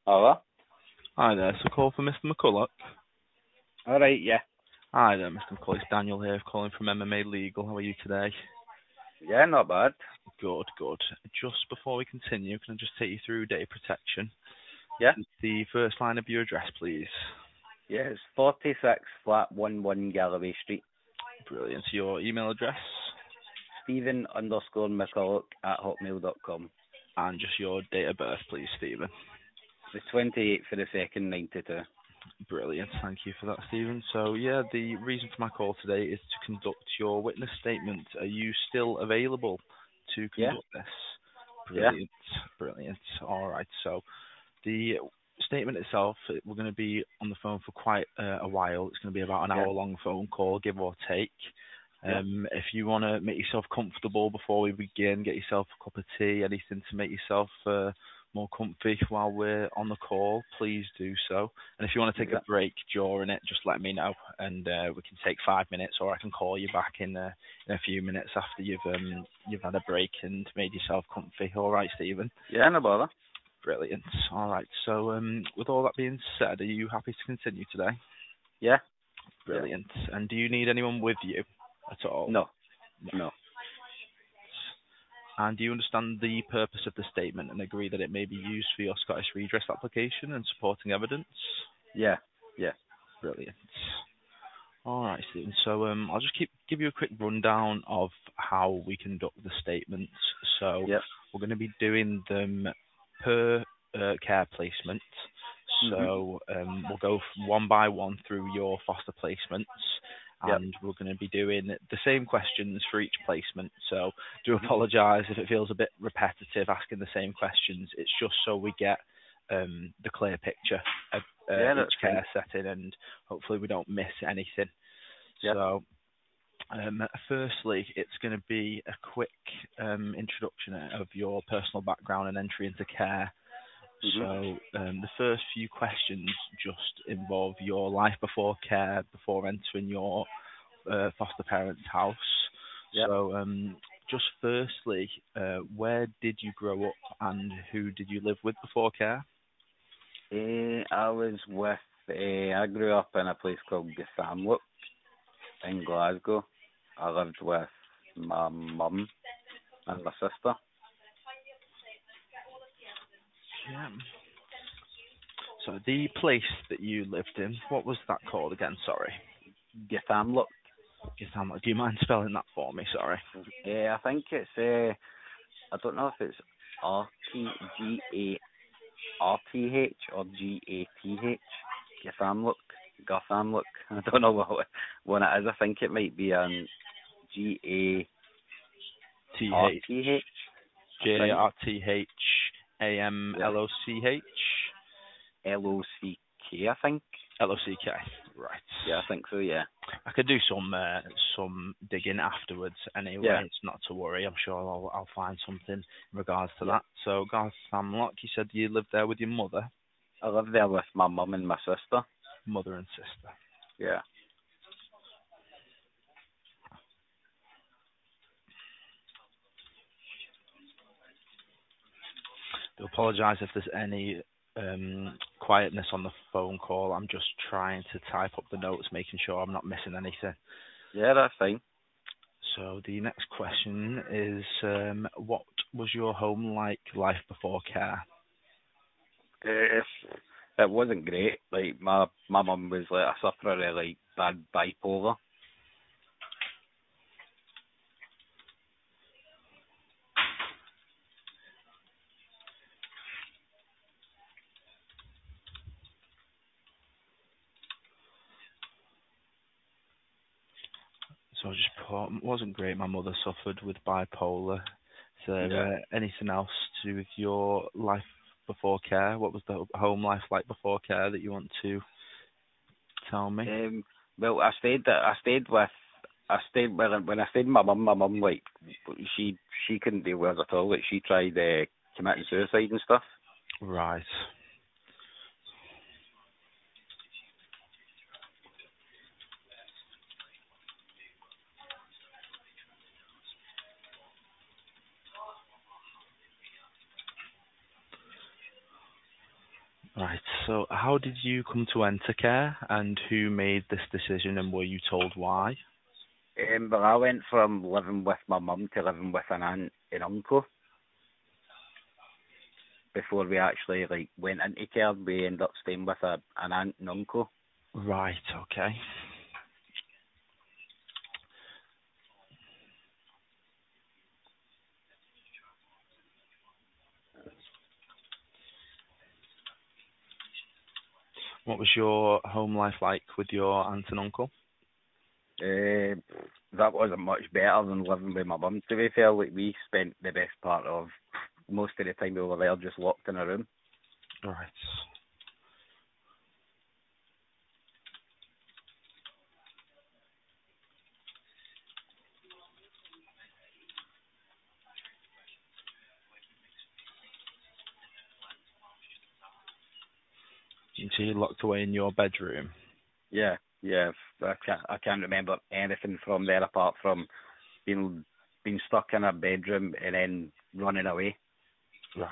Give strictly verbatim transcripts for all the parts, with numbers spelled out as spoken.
Hello? Hi there, it's a call for Mister McCulloch. Alright, yeah. Hi there, Mister McCulloch. It's Daniel here calling from M M A Legal. How are you today? Yeah, not bad. Good, good. Just before we continue, can I just take you through data protection? Yeah? The first line of your address, please. Yeah, it's forty-six flat one one Galloway Street. Brilliant. Your email address Stephen underscore McCulloch at hotmail dot com. and just your date of birth, please, Stephen. The twenty-eighth for the second, ninety-two. Brilliant. Thank you for that, Stephen. So, yeah, the reason for my call today is to conduct your witness statement. Are you still available to Yeah? conduct this? Yeah? Brilliant. Brilliant. All right. So, the statement itself, it- we're going to be on the phone for quite uh, a while. It's going to be about an Yeah? hour-long phone call, give or take. Yeah? Um, if you want to make yourself comfortable before we begin, get yourself a cup of tea, anything to make yourself uh, more comfy while we're on the call, please do so. And if you want to take Yeah? a break during it, just let me know, and uh, we can take five minutes, or I can call you back in, uh, in a few minutes after you've um, you've had a break and made yourself comfy. All right, Stephen. Yeah, no bother. Brilliant. All right. So, um, with all that being said, are you happy to continue today? Yeah? Yeah? Brilliant. And do you need anyone with you at all? No. No. No. And do you understand the purpose of the statement and agree that it may be used for your Scottish redress application and supporting evidence? Yeah? Yeah? Brilliant. All right, Stephen. So um, I'll just keep, give you a quick rundown of how we conduct the statements. So Yep. we're going to be doing them per uh, care placement. Mhm. So um, we'll go f- one by one through your foster placements, Yep. and we're going to be doing the same questions for each placement. So do Mhm. apologise if it feels a bit repetitive asking the same questions. It's just so we get um, the clear picture of uh, Yeah, each that's fine. care setting, and hopefully we don't miss anything. Yep. So um, firstly, it's going to be a quick um, introduction of your personal background and entry into care. So Mhm. um, the first few questions just involve your life before care, before entering your uh, foster parents' house. Yep. So um, just firstly, uh, where did you grow up and who did you live with before care? Eh, I was with, eh, I grew up in a place called Gathamlook in Glasgow. I lived with my mum and my sister. Yeah. So the place that you lived in, what was that called again? Sorry. Gathamlook. Gisamo, do you mind spelling that for me? Sorry. Eh, I think it's, eh, I don't know if it's R T G A R T H or G A T H. Gathamlook. Gathamlook. I don't know what one it is. I think it might be um G A T R H T H. I J think. R T H A M Yeah. L O C H L O C K. I think. L O C K. Right. Yeah, I think so. Yeah. I could do some uh, some digging afterwards Yeah. anyway. It's not to worry. I'm sure I'll I'll find something in regards to Yeah. that. So Garth Samlock, you said you lived there with your mother, I lived there with my mum and my sister. mother and sister. Yeah. Do apologise if there's any um, quietness on the phone call. I'm just trying to type up the notes, making sure I'm not missing anything. Yeah, that's fine. So the next question is, um, what was your home like life before care? It, it wasn't great. Like my my mum was like a sufferer of like bad bipolar. So I just put, wasn't great. My mother suffered with bipolar. So Yeah. uh, anything else to do with your life before care? What was the home life like before care that you want to tell me? Um. Well, I stayed. I stayed with. I stayed when when I stayed with my mum. My mum like she she couldn't deal with it at all. Like she tried uh, committing suicide and stuff. Right. Right. So, how did you come to enter care, and who made this decision, and were you told why? Um, but I went from living with my mum to living with an aunt and uncle. Before we actually like went into care, we ended up staying with a, an aunt and uncle. Right. Okay. What was your home life like with your aunt and uncle? Uh, that wasn't much better than living with my mum. To be fair, like we spent the best part of most of the time we were there just locked in a room. Right. So you locked away in your bedroom. Yeah, yeah. I can't, I can't remember anything from there apart from being being stuck in a bedroom and then running away. Right.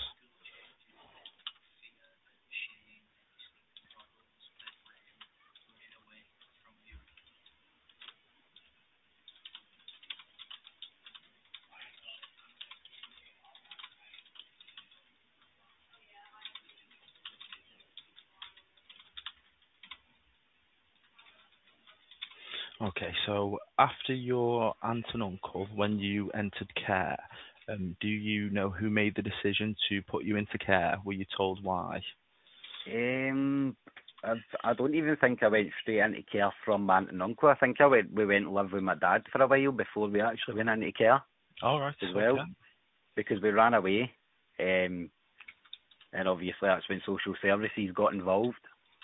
Okay, so after your aunt and uncle, when you entered care, um, do you know who made the decision to put you into care? Were you told why? Um, I, I don't even think I went straight into care from my aunt and uncle. I think I went we went to live with my dad for a while before we actually went into care All right, as well, okay. because we ran away. Um, and obviously that's when social services got involved.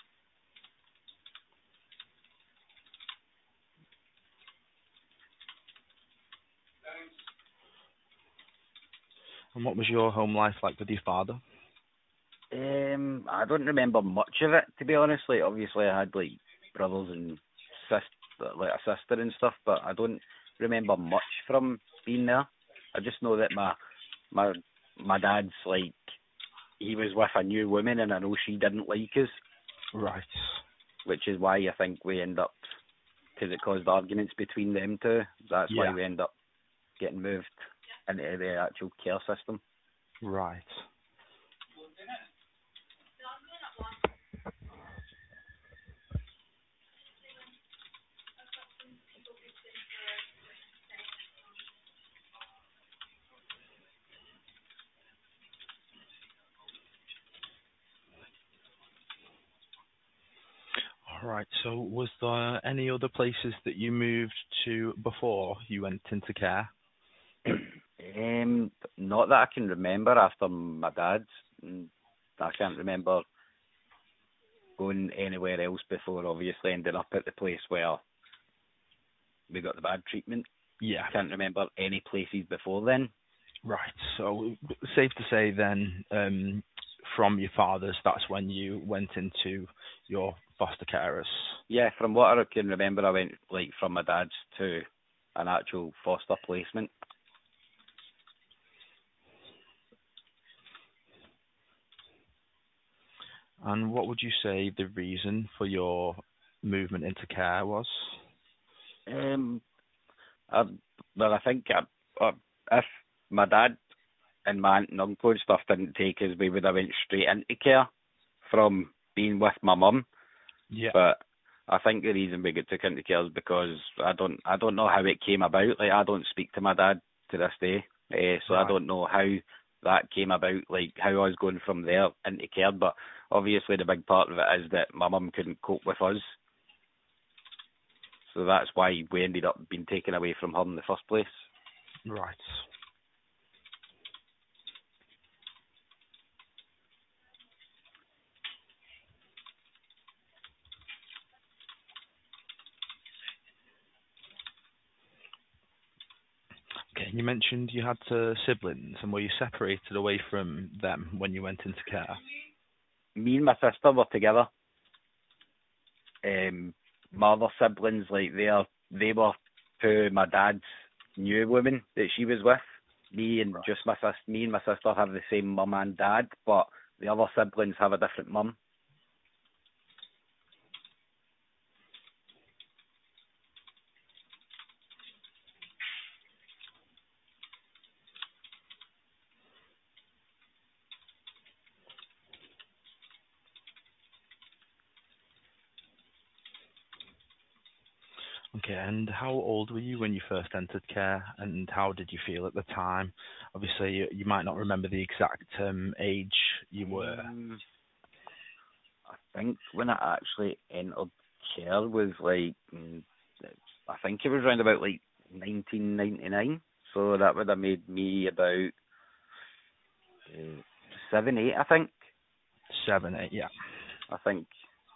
And what was your home life like with your father? Um, I don't remember much of it, to be honest. Like, obviously, I had like brothers and sister, like a sister and stuff, but I don't remember much from being there. I just know that my my my dad's like he was with a new woman, and I know she didn't like us, Right. which is why I think we end up because it caused arguments between them two. That's why Yeah. we end up getting moved into the actual care system. Right. All right. So was there any other places that you moved to before you went into care? Um, not that I can remember after my dad's. Mm, I can't remember going anywhere else before, obviously ending up at the place where we got the bad treatment. Yeah. Can't remember any places before then. Right. So safe to say then, um, from your father's, that's when you went into your foster carers. Yeah, from what I can remember, I went like from my dad's to an actual foster placement. And what would you say the reason for your movement into care was? Um, I, well, I think I, uh, if my dad and my aunt and uncle and stuff didn't take us, we would have went straight into care from being with my mum. Yeah. But I think the reason we got took into care is because I don't I don't know how it came about. Like I don't speak to my dad to this day, uh, so I Right. don't know how that came about. Like how I was going from there into care. But obviously the big part of it is that my mum couldn't cope with us, so that's why we ended up being taken away from her in the first place. Right. Okay. You mentioned you had uh, siblings, and were you separated away from them when you went into care? Me and my sister were together. Um, my other siblings, like they are, they were to my dad's new woman that she was with. Me and Right. just my sis, me and my sister have the same mum and dad, but the other siblings have a different mum. Okay, and how old were you when you first entered care, and how did you feel at the time? Obviously, you, you might not remember the exact um, age you were. Um, I think when I actually entered care was like, mm, I think it was around about like nineteen ninety-nine. So that would have made me about uh, seven, eight, I think. Seven, eight, yeah. I think.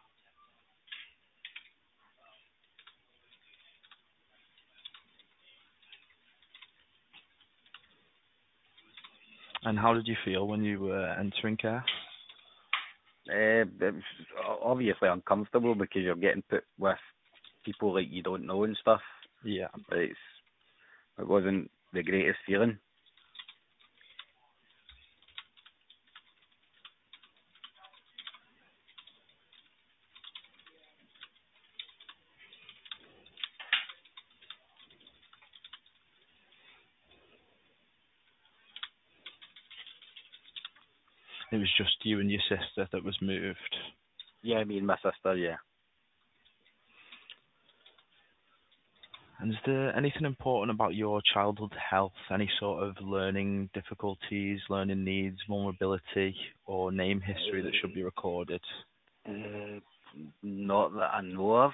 And how did you feel when you were entering care? Uh, it was obviously uncomfortable because you're getting put with people like you don't know and stuff. Yeah. It's, it wasn't the greatest feeling. It was just you and your sister that was moved. Yeah, me and my sister, yeah. And is there anything important about your childhood health? Any sort of learning difficulties, learning needs, vulnerability, or name history that should be recorded? Uh, not that I know of.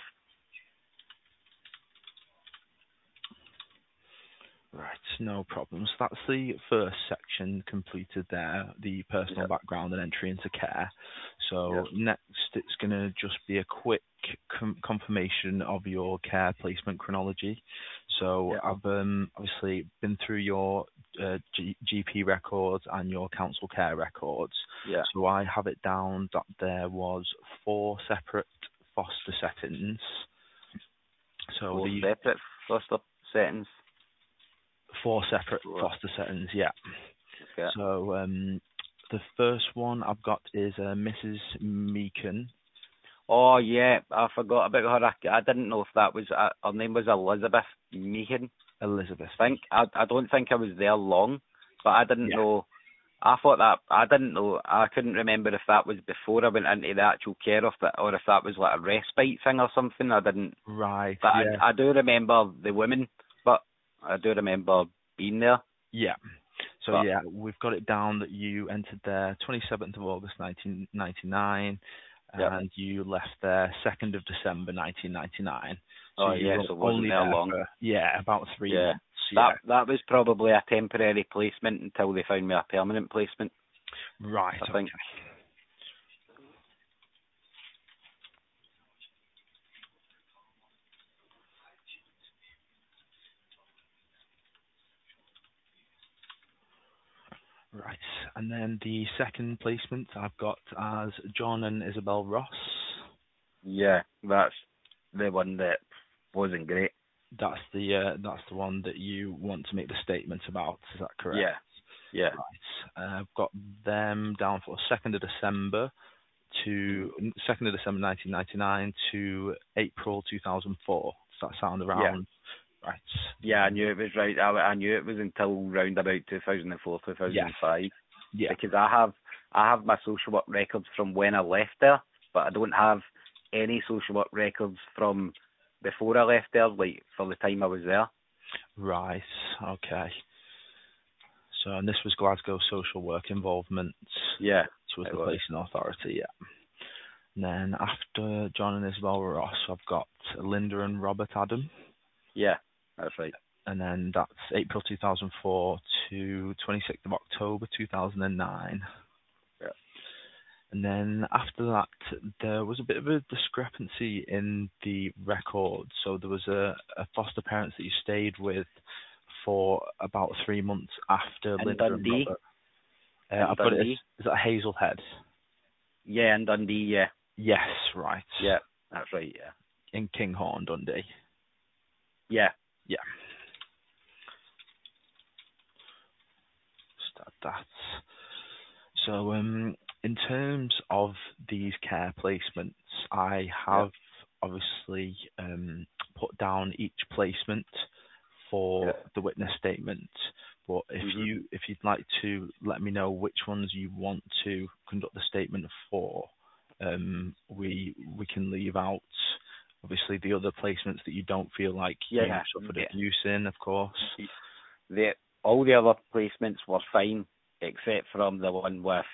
Right, no problems. That's the first section completed there, the personal Yep. background and entry into care. So Yep. next it's going to just be a quick com- confirmation of your care placement chronology. So Yep. I've um, obviously been through your uh, G- GP records and your council care records. Yeah. So I have it down that there was four separate foster settings. So Four the separate foster settings. Four separate Four. foster settings, yeah. Okay. So um, the first one I've got is uh, Missus Meakin. Oh yeah, I forgot about her. I, I didn't know if that was uh, her name was Elizabeth Meehan. Elizabeth. I think I I don't think I was there long, but I didn't Yeah. know. I thought that I didn't know. I couldn't remember if that was before I went into the actual care of it, or if that was like a respite thing or something. I didn't. Right. But Yeah. I I do remember the women, but I do remember being there. Yeah. So But yeah, we've got it down that you entered there twenty-seventh of August nineteen ninety-nine, yeah. and you left there second of December nineteen ninety-nine. So Oh you yes, were it wasn't only there there long. for yeah about three Yeah. months. That Yeah. that was probably a temporary placement until they found me a permanent placement. Right. I Okay. think. Right. And then the second placement I've got as John and Isabel Ross. Yeah, that's the one that wasn't great. That's the uh, that's the one that you want to make the statement about. Is that correct? Yeah. Yeah. Right. Uh, I've got them down for second of December to second of December nineteen ninety-nine to April two thousand four. Does that sound Yeah. around right? Yeah, I knew it was right. I, I knew it was until round about two thousand four, two thousand five. Yeah. Because I have I have my social work records from when I left there, but I don't have any social work records from before I left there, like for the time I was there. Right. Okay. So, and this was Glasgow Social Work Involvement. Yeah. This was it the was. placing authority, yeah. And then after John and Isabel Ross, I've got Linda and Robert Adam. Yeah, that's right. And then that's April two thousand four to twenty-sixth of October two thousand nine. Yeah. And then after that, there was a bit of a discrepancy in the record. So there was a, a foster parent that you stayed with for about three months after In Linda and Dundee. Robert. Uh, In I've got it as, Dundee. is that Hazelhead? Yeah, in Dundee, yeah. Yes, right. Yeah, that's right, yeah. In Kinghorn, Dundee. Yeah. Yeah. Start that. So, um, in terms of these care placements, I Yeah. have obviously um, put down each placement for Yeah. the witness statement. But if Mhm. you if you'd like to let me know which ones you want to conduct the statement for, um, we we can leave out obviously the other placements that you don't feel like you Yeah. suffered Yeah. abuse in, of course. The all the other placements were fine except from the one with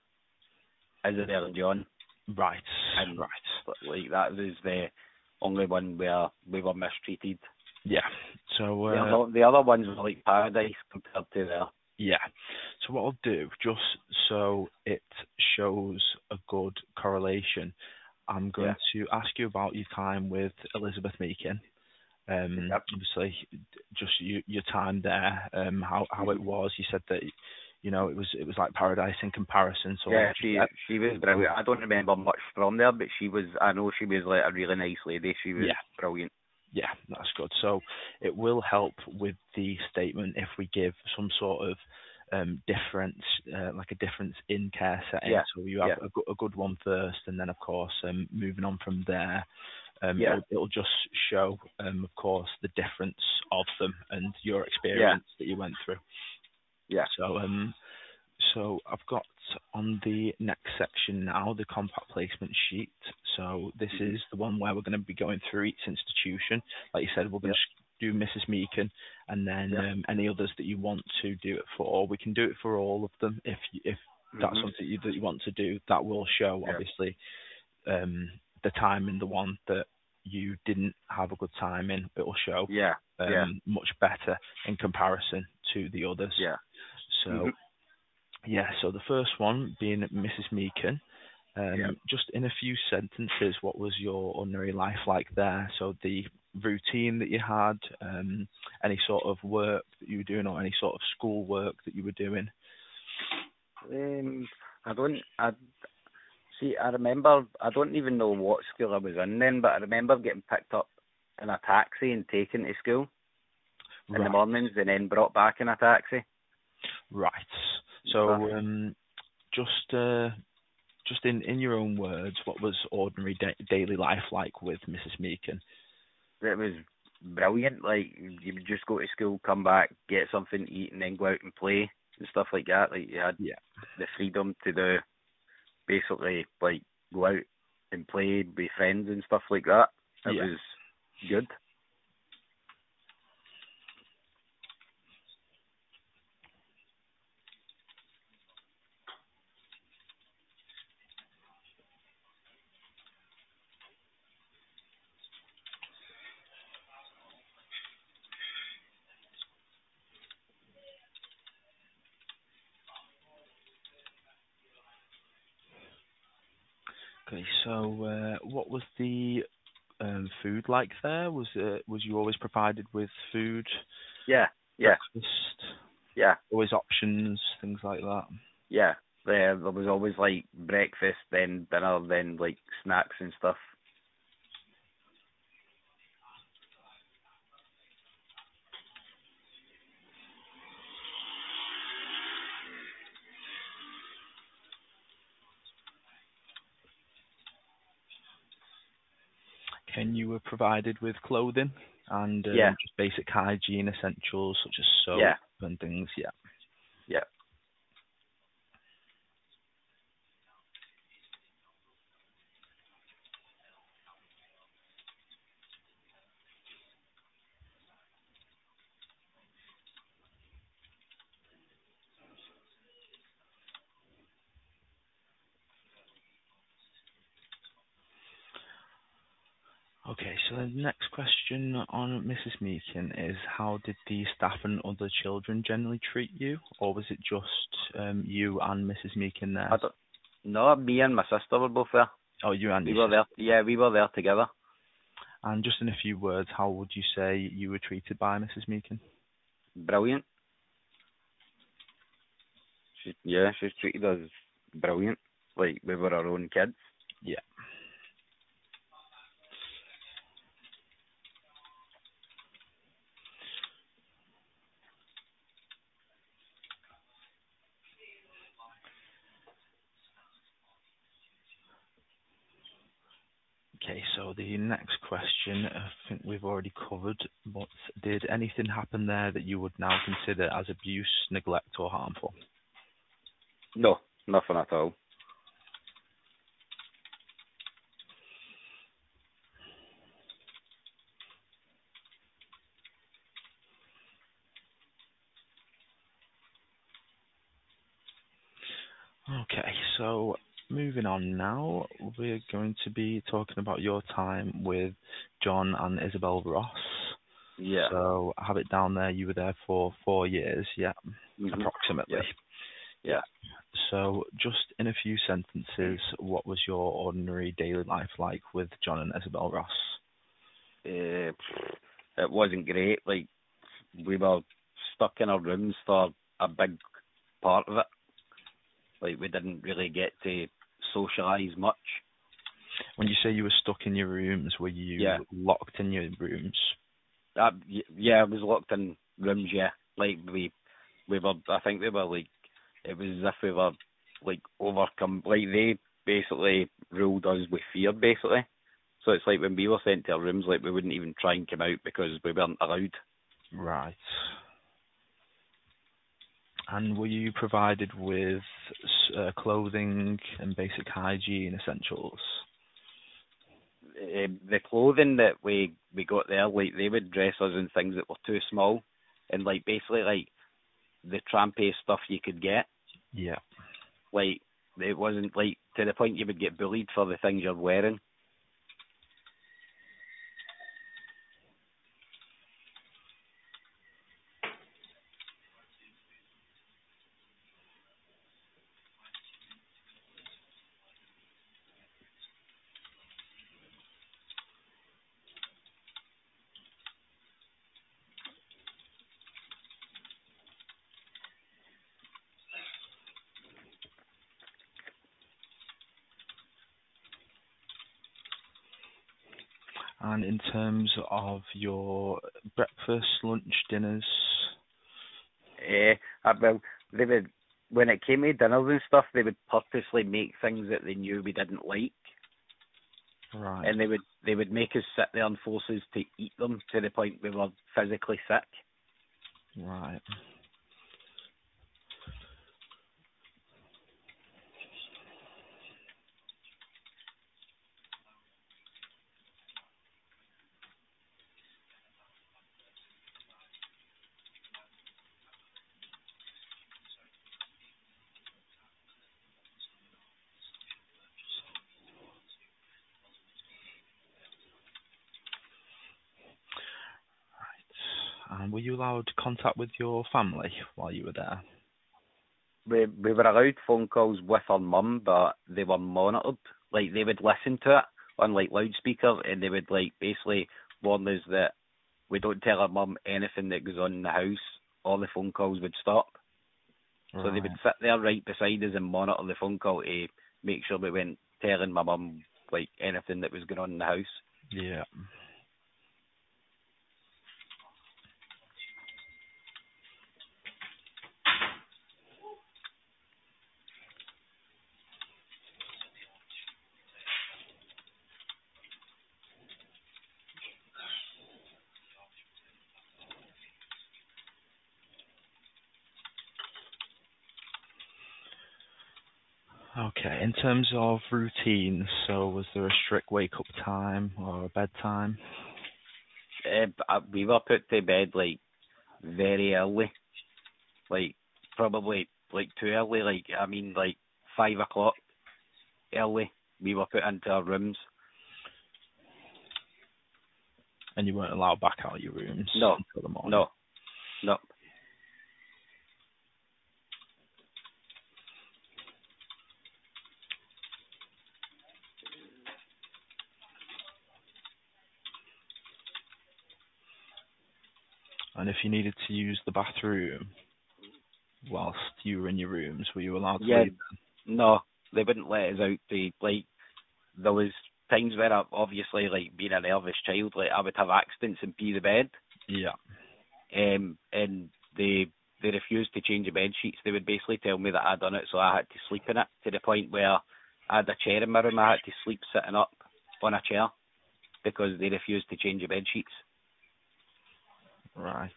Isabel and John, Right, and right. like that was the only one where we were mistreated. Yeah. So The uh, other the other ones were like paradise compared to there. yeah. So what I'll do, just so it shows a good correlation, I'm Yeah. going to ask you about your time with Elizabeth Meakin. Um, Yep. obviously, just your, your time there, um, how how it Mhm. was. You said that, you know, it was it was like paradise in comparison. So I'll Yeah, just she get, she was brilliant. I don't remember much from there, but she was. I know she was like a really nice lady. She was yeah, brilliant. yeah, that's good. So it will help with the statement if we give some sort of um, difference, uh, like a difference in care setting. Yeah. So you have Yeah. a, go- a good one first, and then of course, um, moving on from there, um, Yeah. it'll it'll just show, um, of course, the difference of them and your Yeah. experience that you went through. Yeah. So um, so I've got on the next section now the compact placement sheet. So this Mhm. is the one where we're going to be going through each institution. Like you said, we're going Yep. to do Missus Meakin, and then Yep. um, any others that you want to do it for. We can do it for all of them if you, if that's Mhm. something you, that you want to do. That will show Yeah. obviously um, the time in the one that you didn't have a good time in. It will show Yeah. Yeah. um, much better in comparison to the others. Yeah. So Mhm. yeah, so the first one being Missus Meakin. Yeah. Um, just in a few sentences, what was your ordinary life like there? So the routine that you had, um, any sort of work that you were doing, or any sort of school work that you were doing. Um, I don't. I see. I remember. I don't even know what school I was in then, but I remember getting picked up in a taxi and taken to school in the Right, mornings, and then brought back in a taxi right. and stuff. So um, just uh, just in, in your own words, what was ordinary da- daily life like with Missus Meakin? It was brilliant. Like you would just go to school, come back, get something to eat, and then go out and play and stuff like that. Like you had Yeah, the freedom to do basically like go out and play with friends and stuff like that. It yeah. was good. Okay, so uh, what was the um, food like there? Was it was you always provided with food, Yeah, yeah, breakfast, yeah, always options, things like that? yeah. There, there was always like breakfast, then dinner, then like snacks and stuff. Can you were provided with clothing and Yeah, um, just basic hygiene essentials such as soap yeah, and things? Yeah. yeah. Okay, so the next question on Missus Meakin is how did the staff and other children generally treat you, or was it just um, you and Missus Meakin I there? don't. No, me and my sister were both there. Oh, you and We your were sister. there. Yeah, we were there together. And just in a few words, how would you say you were treated by Missus Meakin? Brilliant. She, yeah, she's treated us brilliant. Like we were our own kids. Yeah. Okay, so the next question, I think we've already covered, but did anything happen there that you would now consider as abuse, neglect, or harmful? No, nothing at all. Okay, so moving on now, we're going to be talking about your time with John and Isabel Ross. Yeah. So I have it down there, you were there for four years, yeah, Mm-hmm. approximately. Yeah. yeah. So just in a few sentences, what was your ordinary daily life like with John and Isabel Ross? Uh, it wasn't great. Like, we were stuck in our rooms for a big part of it. Like, we didn't really get to socialise much. When you say you were stuck in your rooms, were you yeah. locked in your rooms? Uh, yeah, I was locked in rooms, yeah. Like, we we were, I think we were, like, it was as if we were, like, overcome. Like, they basically ruled us with fear, basically. So it's like when we were sent to our rooms, like, we wouldn't even try and come out because we weren't allowed. Right. And were you provided with uh, clothing and basic hygiene essentials? Uh, the clothing that we, we got there, like, they would dress us in things that were too small. And, like, basically, like, the trampiest stuff you could get. Yeah. Like, it wasn't, like, to the point you would get bullied for the things you're wearing. And in terms of your breakfast, lunch, dinners? Eh, uh, well, they would, when it came to dinners and stuff, they would purposely make things that they knew we didn't like. Right. And they would they would make us sit there and force us to eat them to the point we were physically sick. Right. And were you allowed contact with your family while you were there? We we were allowed phone calls with our mum, but they were monitored. Like, they would listen to it on, like, loudspeaker, and they would, like, basically warn us that we don't tell our mum anything that goes on in the house, or the phone calls would stop. Right. So they would sit there right beside us and monitor the phone call to make sure we weren't telling my mum, like, anything that was going on in the house. Yeah. Okay, in terms of routines, so was there a strict wake-up time or a bedtime? Uh, we were put to bed, like, very early. Like, probably, like, too early. Like, I mean, like, five o'clock early. We were put into our rooms. And you weren't allowed back out of your rooms No, until the morning? no, no. And if you needed to use the bathroom whilst you were in your rooms, were you allowed to Yeah, leave them? no, they wouldn't let us out to, like, there was times where, I, obviously, like, being a nervous child, like, I would have accidents and pee the bed. Yeah. Um, and they they refused to change the bed sheets. They would basically tell me that I'd done it, so I had to sleep in it, to the point where I had a chair in my room, I had to sleep sitting up. on a chair because they refused to change the bed sheets. Right.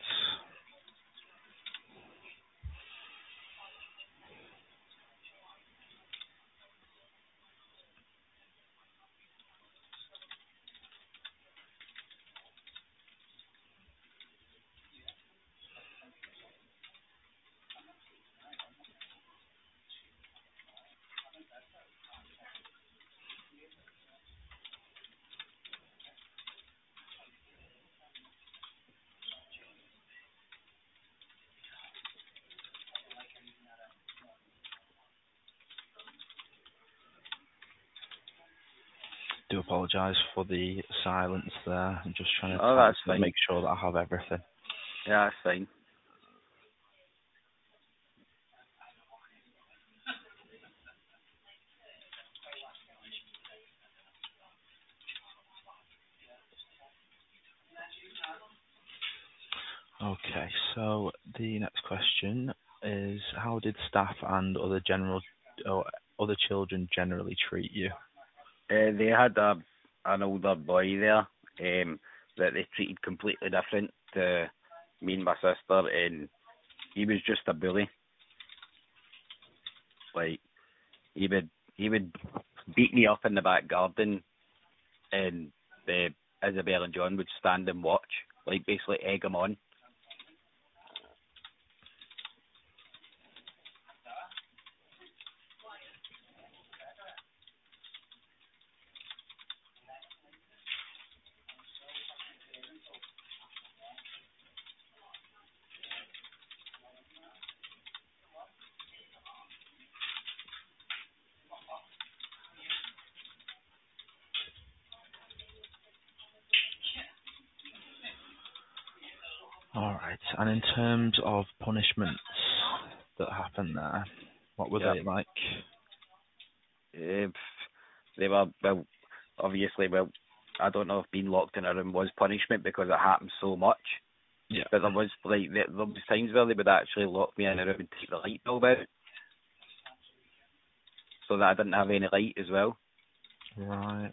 Do apologise for the silence there. I'm just trying to Oh, type that's and fine. make sure that I have everything. Yeah, that's fine. Okay, so the next question is, how did staff and other general or other children generally treat you? Uh, they had a an older boy there um, that they treated completely different to me and my sister, and he was just a bully. Like he would he would beat me up in the back garden, and the Isabel and John would stand and watch, like basically egg him on. All right, and in terms of punishments that happened there, what were Yeah. they like? Uh, they were, well, obviously, well, I don't know if being locked in a room was punishment because it happened so much. Yeah. But there was like there, there was times where they would actually lock me in a room and take the light bulb out, so that I didn't have any light as well. Right.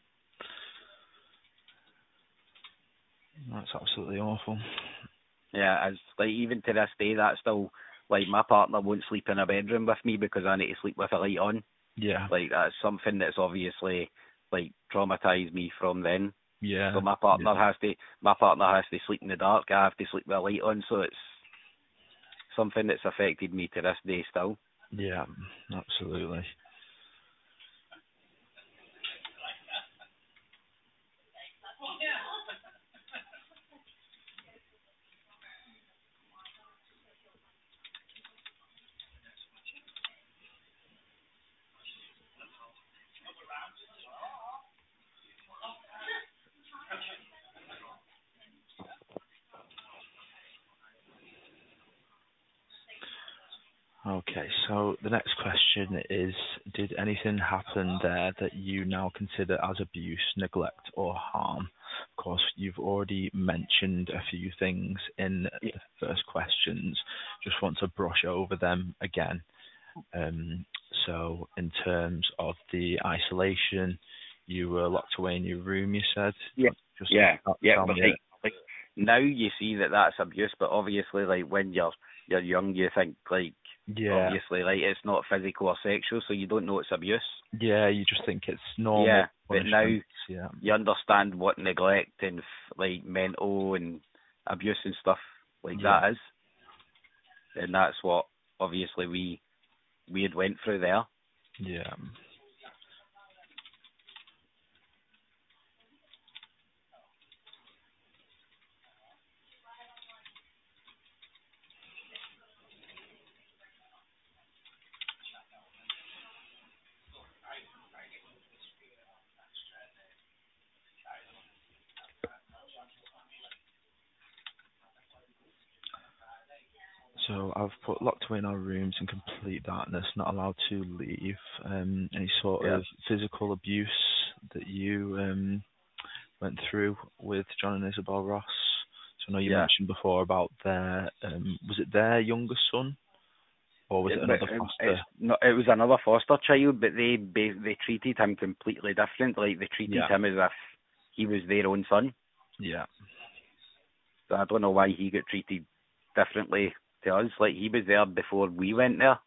That's absolutely awful. Yeah, as like even to this day, that's still like my partner won't sleep in a bedroom with me because I need to sleep with a light on. Yeah. Like that's something that's obviously like traumatized me from then. Yeah. So my partner Yeah. has to my partner has to sleep in the dark. I have to sleep with a light on. So it's something that's affected me to this day still. Yeah, absolutely. Okay, so the next question is, did anything happen there that you now consider as abuse, neglect, or harm? Of course, you've already mentioned a few things in Yeah. the first questions. Just want to brush over them again. Um, so in terms of the isolation, you were locked away in your room, you said? Yeah, Just yeah, tell yeah. tell But me like, it. like now you see that that's abuse, but obviously, like when you're you're young, you think like Yeah, obviously, like it's not physical or sexual, so you don't know it's abuse. yeah, you just think it's normal Yeah, but now punishment. Yeah. you understand what neglect and f- like mental and abuse and stuff like Yeah. that is, and that's what obviously we we had went through there. Yeah. So I've put locked away in our rooms in complete darkness, not allowed to leave. Um, any sort Yeah, of physical abuse that you um, went through with John and Isabel Ross? So I know you yeah, mentioned before about their, um, was it their younger son? or was it, It, another it, foster? it's not, it was another foster child, but they ba- they treated him completely different. Like they treated Yeah. him as if he was their own son. Yeah. So I don't know why he got treated differently to us. Like he was there before we went there.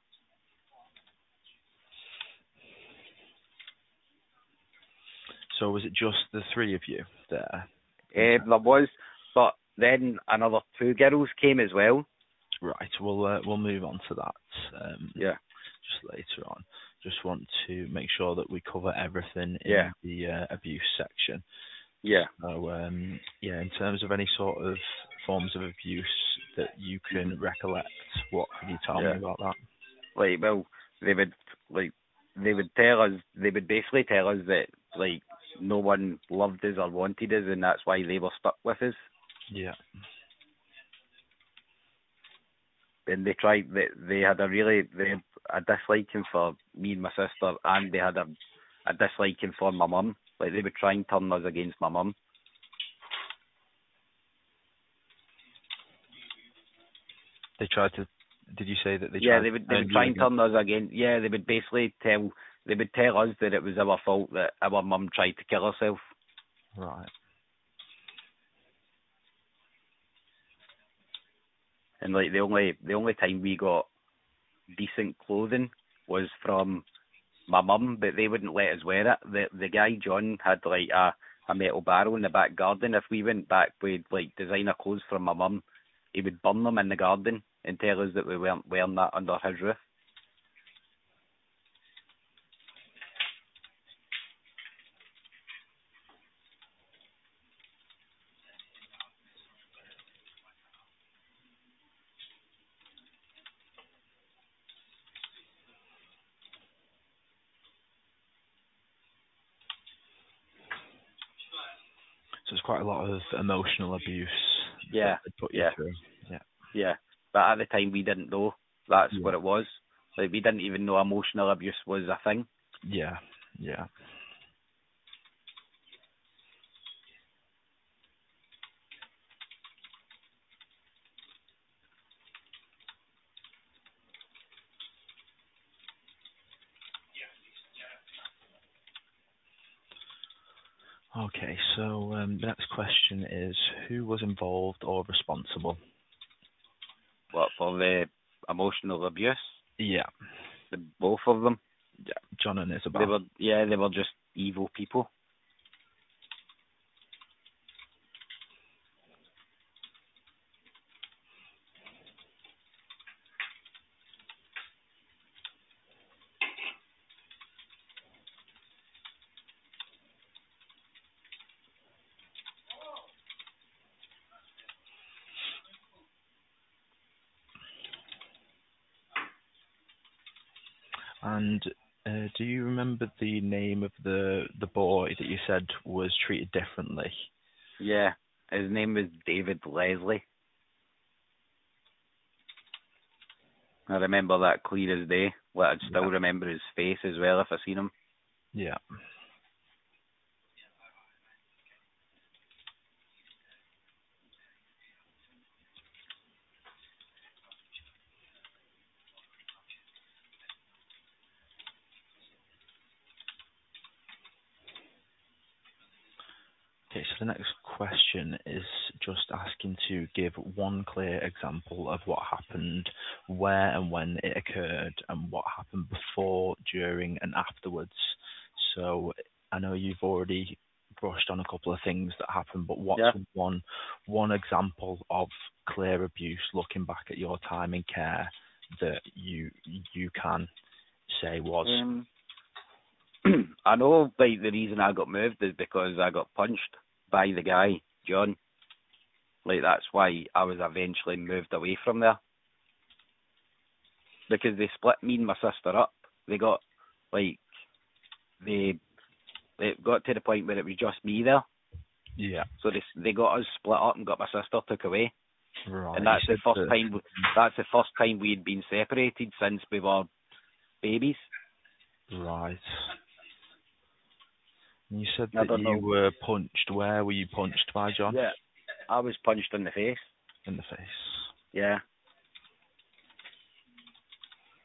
So was it just the three of you there? Uh, there was, but then another two girls came as well. Right. We'll uh, we'll move on to that. Um, Yeah. Just later on. Just want to make sure that we cover everything in Yeah. the uh, abuse section. Yeah. So um, yeah, in terms of any sort of forms of abuse that you can Mm-hmm. recollect, what can you tell Yeah. me about that? Like, well, they would like they would tell us they would basically tell us that like no one loved us or wanted us, and that's why they were stuck with us. Yeah. And they tried they they had a really they had a disliking for me and my sister, and they had a a disliking for my mum. Like they would try and turn us against my mum. They tried to. Did you say that they Yeah, tried they to would they turn would you try and against? turn us against. Yeah, they would basically tell they would tell us that it was our fault that our mum tried to kill herself. Right. And like the only the only time we got decent clothing was from my mum, but they wouldn't let us wear it. The the guy John had like a a metal barrel in the back garden. If we went back with like designer clothes from my mum, he would burn them in the garden and tell us that we weren't wearing that under his roof. So it's quite a lot of emotional abuse Yeah, that they put you yeah, through. Yeah. yeah. But at the time we didn't know that's Yeah. what it was. Like we didn't even know emotional abuse was a thing. Yeah. Yeah. Okay, so um, the next question is, who was involved or responsible? But for the emotional abuse, Yeah, the both of them, yeah, John and they Isabel. were yeah they were just evil people. And uh, do you remember the name of the the boy that you said was treated differently? Yeah, his name was David Leslie. I remember that clear as day. Like, I'd still Yeah. remember his face as well if I seen him. Yeah. Okay, so the next question is just asking to give one clear example of what happened, where and when it occurred, and what happened before, during, and afterwards. So I know you've already brushed on a couple of things that happened, but what's Yeah. one one example of clear abuse looking back at your time in care that you you can say was? Um, I know, like, the reason I got moved is because I got punched by the guy, John. Like, that's why I was eventually moved away from there. Because they split me and my sister up. They got, like, they, it got to the point where it was just me there. Yeah. So they they got us split up and got my sister took away. Right. And that's You the said first that- time. we- That's the first time we had been separated since we were babies. Right. You said I that don't you know. were punched. Where were you punched by, John? Yeah, I was punched in the face. In the face. Yeah.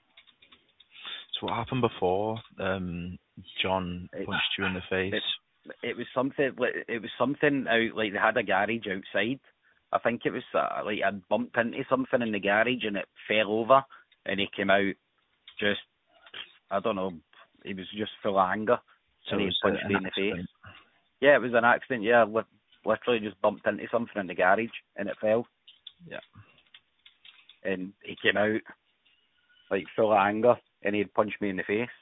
So what happened before um, John It, punched you in the face? it, it was something like it was something out like they had a garage outside. I think it was uh, like I'd bumped into something in the garage and it fell over, and he came out just I don't know. He was just full of anger, So and it he was uh, punched an me in the accident. face. Yeah, it was an accident. Yeah, li- literally just bumped into something in the garage and it fell. Yeah. And he came out like full of anger, and he'd punched me in the face.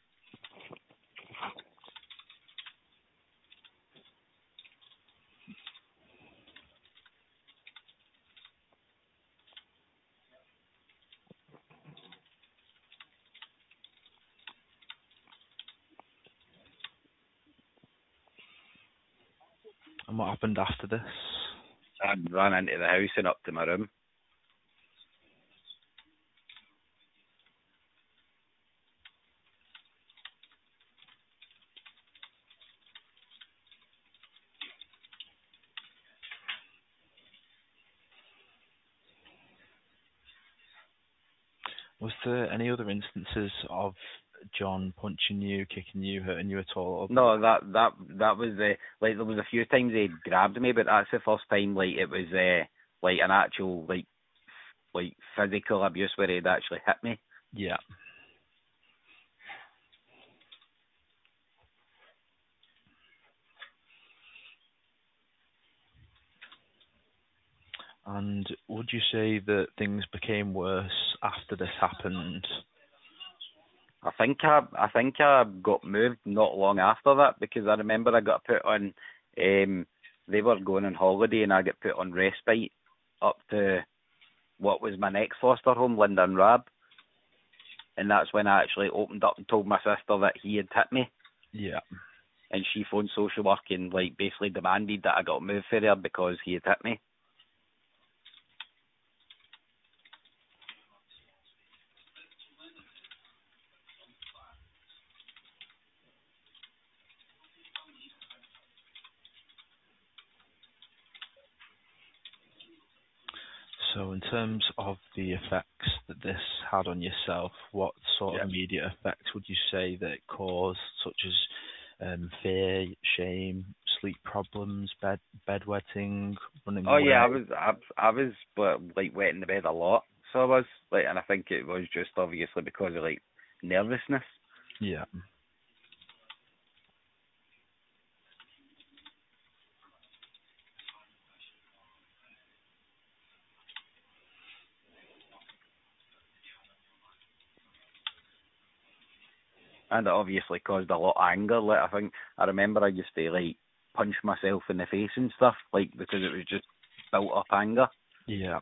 And what happened after this? I ran into the house and up to my room. Was there any other instances of John punching you, kicking you, hurting you at all? No, that that that was the like there was a few times he grabbed me, but that's the first time like it was uh, like an actual like like physical abuse where he'd actually hit me. Yeah. And would you say that things became worse after this happened? I think I I think I got moved not long after that because I remember I got put on. Um, they were going on holiday and I got put on respite up to what was my next foster home, Linden Rab, and that's when I actually opened up and told my sister that he had hit me, Yeah. and she phoned social work and like basically demanded that I got moved for there because he had hit me. So in terms of the effects that this had on yourself, what sort Yeah. of immediate effects would you say that it caused, such as um, fear, shame, sleep problems, bed bedwetting, running Oh away? yeah, I was I, I was but, like wet in the bed a lot, so I was like, and I think it was just obviously because of like nervousness. Yeah. And it obviously caused a lot of anger. Like I think I remember I used to like punch myself in the face and stuff, like because it was just built up anger. Yeah.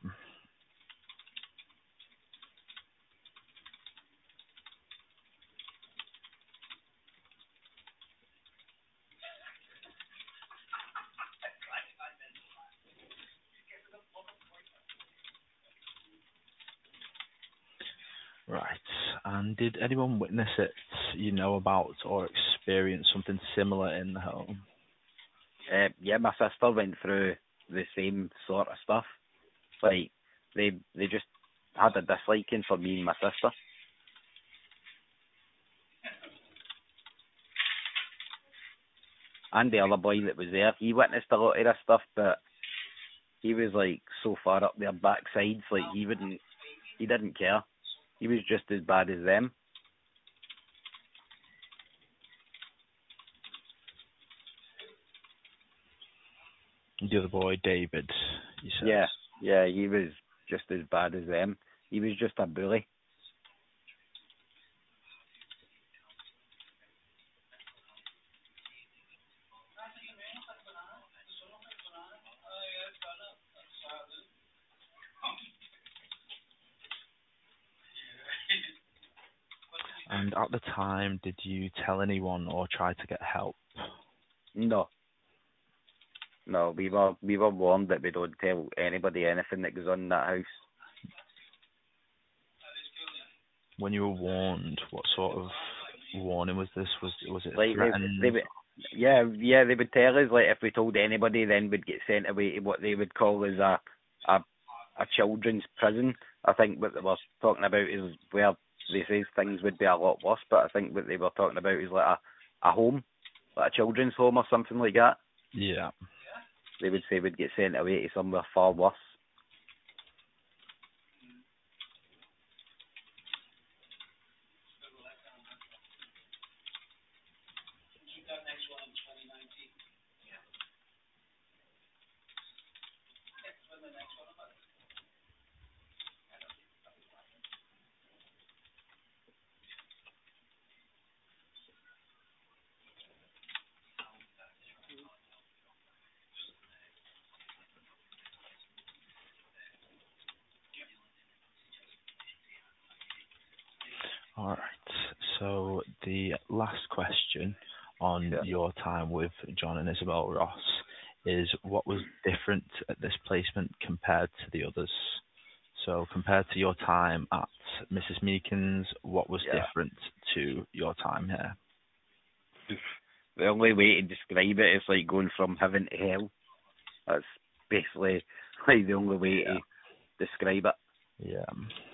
Right. And did anyone witness it, you know about, or experience something similar in the home? Uh, yeah, my sister went through the same sort of stuff. Like they they just had a disliking for me and my sister. And the other boy that was there, he witnessed a lot of this stuff, but he was like so far up their backsides, like he wouldn't, he didn't care. He was just as bad as them. The other boy, David, you said. Yeah, yeah, he was just as bad as them. He was just a bully. And at the time, did you tell anyone or try to get help? No, no, we were we were warned that we don't tell anybody anything that goes on in that house. When you were warned, what sort of warning was this? Was was it Like they, threatened? they would, yeah, yeah, they would tell us like if we told anybody, then we'd get sent away to what they would call as a a a children's prison. I think what they were talking about is where they says things would be a lot worse, but I think what they were talking about is like a, a home, like a children's home or something like that. Yeah. They would say would get sent away to somewhere far worse. All right. So the last question on Yeah. your time with John and Isabel Ross is what was different at this placement compared to the others? So compared to your time at Missus Meekins, what was Yeah. different to your time here? The only way to describe it is like going from heaven to hell. That's basically like the only way Yeah. to describe it. Yeah.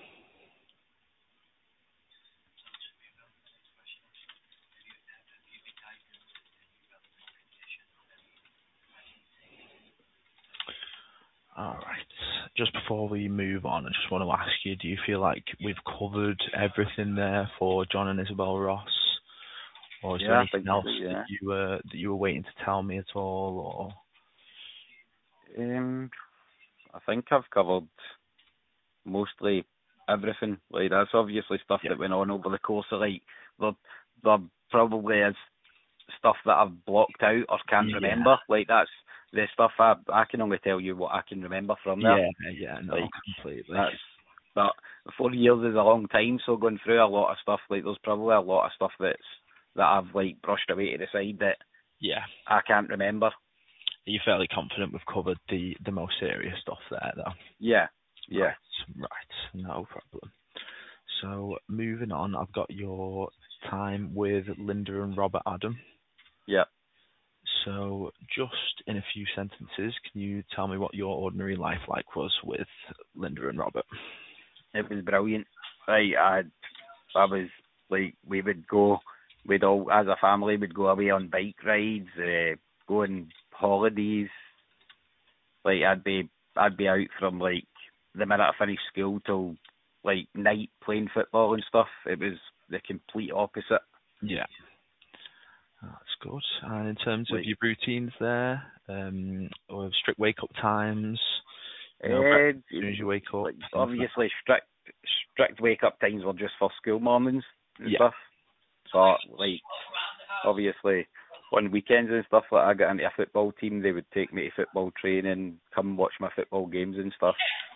All right. Just before we move on, I just want to ask you, do you feel like we've covered everything there for John and Isabel Ross? Or is there Yeah, I anything think else so, yeah. that you were that you were waiting to tell me at all, or Um, I think I've covered mostly everything. Like that's obviously stuff Yeah. that went on over the course of like there, there probably is stuff that I've blocked out or can't Yeah. remember. Like that's the stuff I I can only tell you what I can remember from there. Yeah, yeah, no, Like completely. that's but four years is a long time, so going through a lot of stuff like there's probably a lot of stuff that's that I've like brushed away to the side that Yeah. I can't remember. Are you fairly confident we've covered the, the most serious stuff there, though? Yeah, yeah, Right, right, no problem. So moving on, I've got your time with Linda and Robert Adam. yeah. So just in a few sentences, can you tell me what your ordinary life like was with Linda and Robert? It was brilliant. Like I, I was like we would go, we'd all as a family would go away on bike rides, uh, go on holidays. Like I'd be, I'd be out from like the minute I finished school till like night playing football and stuff. It was the complete opposite. Yeah. That's good. And in terms of Like, your routines there, um, or strict wake up times, you know, uh, as soon as you wake up, like things like obviously strict, strict wake up times were just for school mornings and Yeah. stuff. But like obviously on weekends and stuff, like I got into a football team, they would take me to football training, come watch my football games and stuff.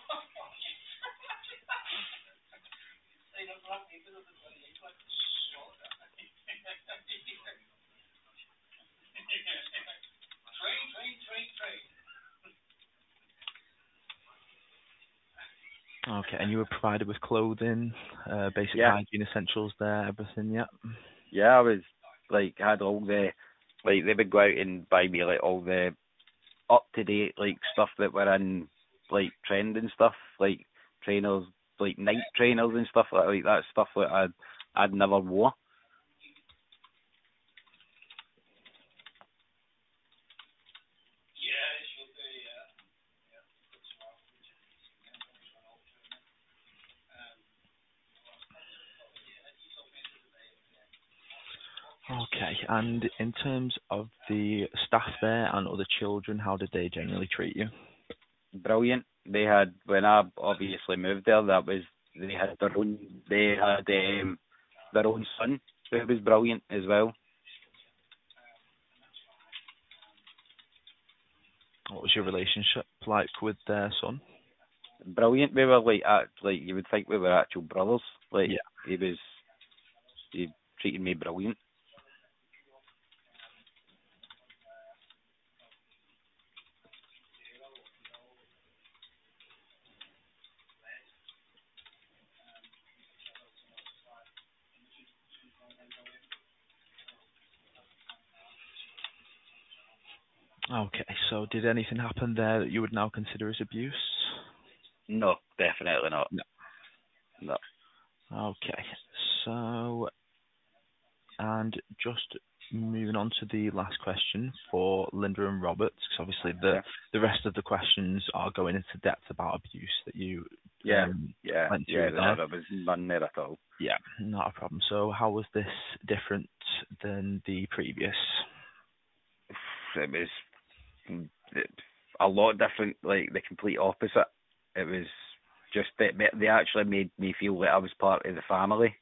Okay, and you were provided with clothing, uh, basic Yeah, hygiene essentials there, everything, yeah? yeah, I was like had all the like they would go out and buy me like all the up to date like stuff that were in like trend and stuff, like trainers, like night trainers and stuff like like that stuff that I'd I'd never wore. Okay, and in terms of the staff there and other children, how did they generally treat you? Brilliant. They had when I obviously moved there. That was they had their own. They had um, their own son who was brilliant as well. What was your relationship like with their son? Brilliant. We were like act, like you would think we were actual brothers. Like Yeah. he was, he treated me brilliant. Okay, so did anything happen there that you would now consider as abuse? No, definitely not. No. No. Okay, So, and just moving on to the last question for Linda and Robert, because obviously the Yeah. the rest of the questions are going into depth about abuse that you Yeah. um, Yeah. went Yeah. through No, there. there was none there at all. Yeah, not a problem. So, how was this different than the previous? It was a lot different, like the complete opposite. It was just that they actually made me feel like I was part of the family.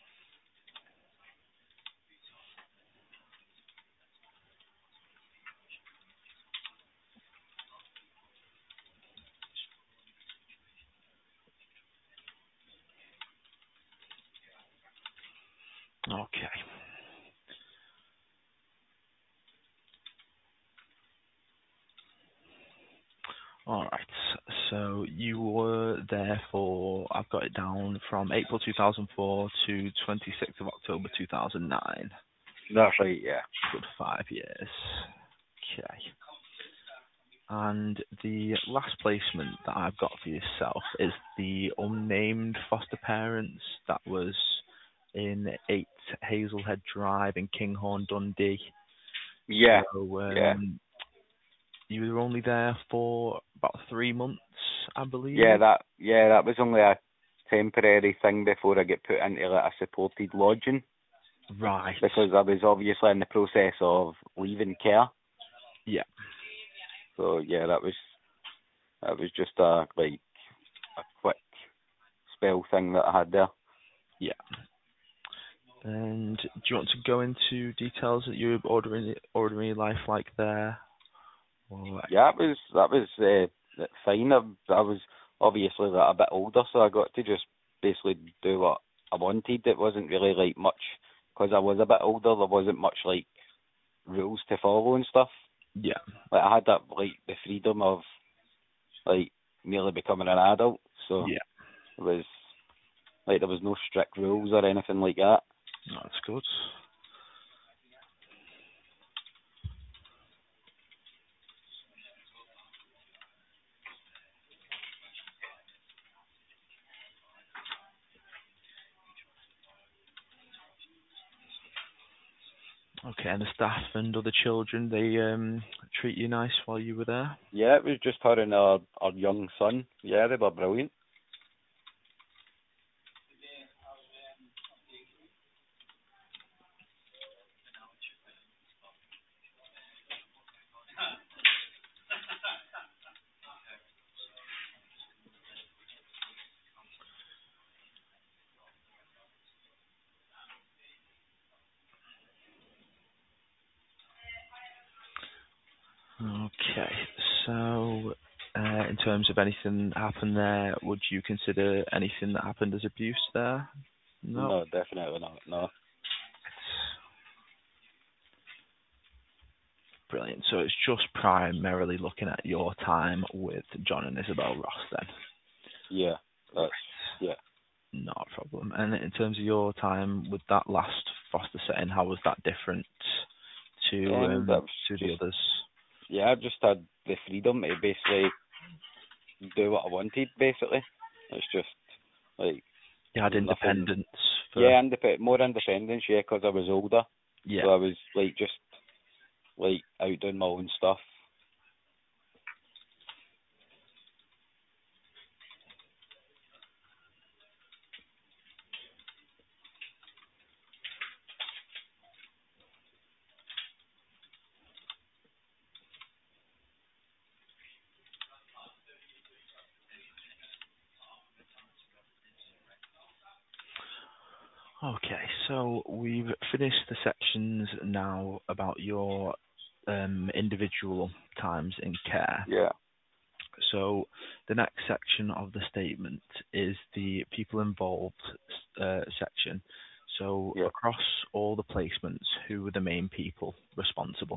Okay. All right. So you were there for, I've got it down from April two thousand four to twenty-sixth of October two thousand nine. That's right, yeah. Good five years. Okay. And the last placement that I've got for yourself is the unnamed foster parents that was in eight Hazelhead Drive in Kinghorn, Dundee. Yeah. So, um, yeah. you were only there for about three months, I believe. Yeah, that yeah, that was only a temporary thing before I get put into like a supported lodging. Right. Because I was obviously in the process of leaving care. Yeah. So yeah, that was that was just a like a quick spell thing that I had there. Yeah. And do you want to go into details that you were ordinary ordinary life like there? Or... Yeah, that was that was uh, fine. I, I was obviously like, a bit older, so I got to just basically do what I wanted. It wasn't really like much because I was a bit older. There wasn't much like rules to follow and stuff. Yeah. Like I had that like the freedom of like nearly becoming an adult. So yeah. it was like there was no strict rules or anything like that. That's good. Okay, and the staff and other children, they um treat you nice while you were there? Yeah, it was just her and our, our young son. Yeah, they were brilliant. Okay, so uh, in terms of anything that happened there, would you consider anything that happened as abuse there? No. No, definitely not. No. Brilliant. So it's just primarily looking at your time with John and Isabel Ross then? Yeah, that's yeah. Not a problem. And in terms of your time with that last foster setting, how was that different to Um, that um, was to the just others? yeah. I just had the freedom to basically do what I wanted. Basically, it's just like You had nothing. independence. For, Yeah, indep- more independence. Yeah, because I was older. yeah. So I was like just like out doing my own stuff. Okay, so we've finished the sections now about your um, individual times in care. Yeah. So the next section of the statement is the people involved uh, section. So Yeah. across all the placements, who were the main people responsible?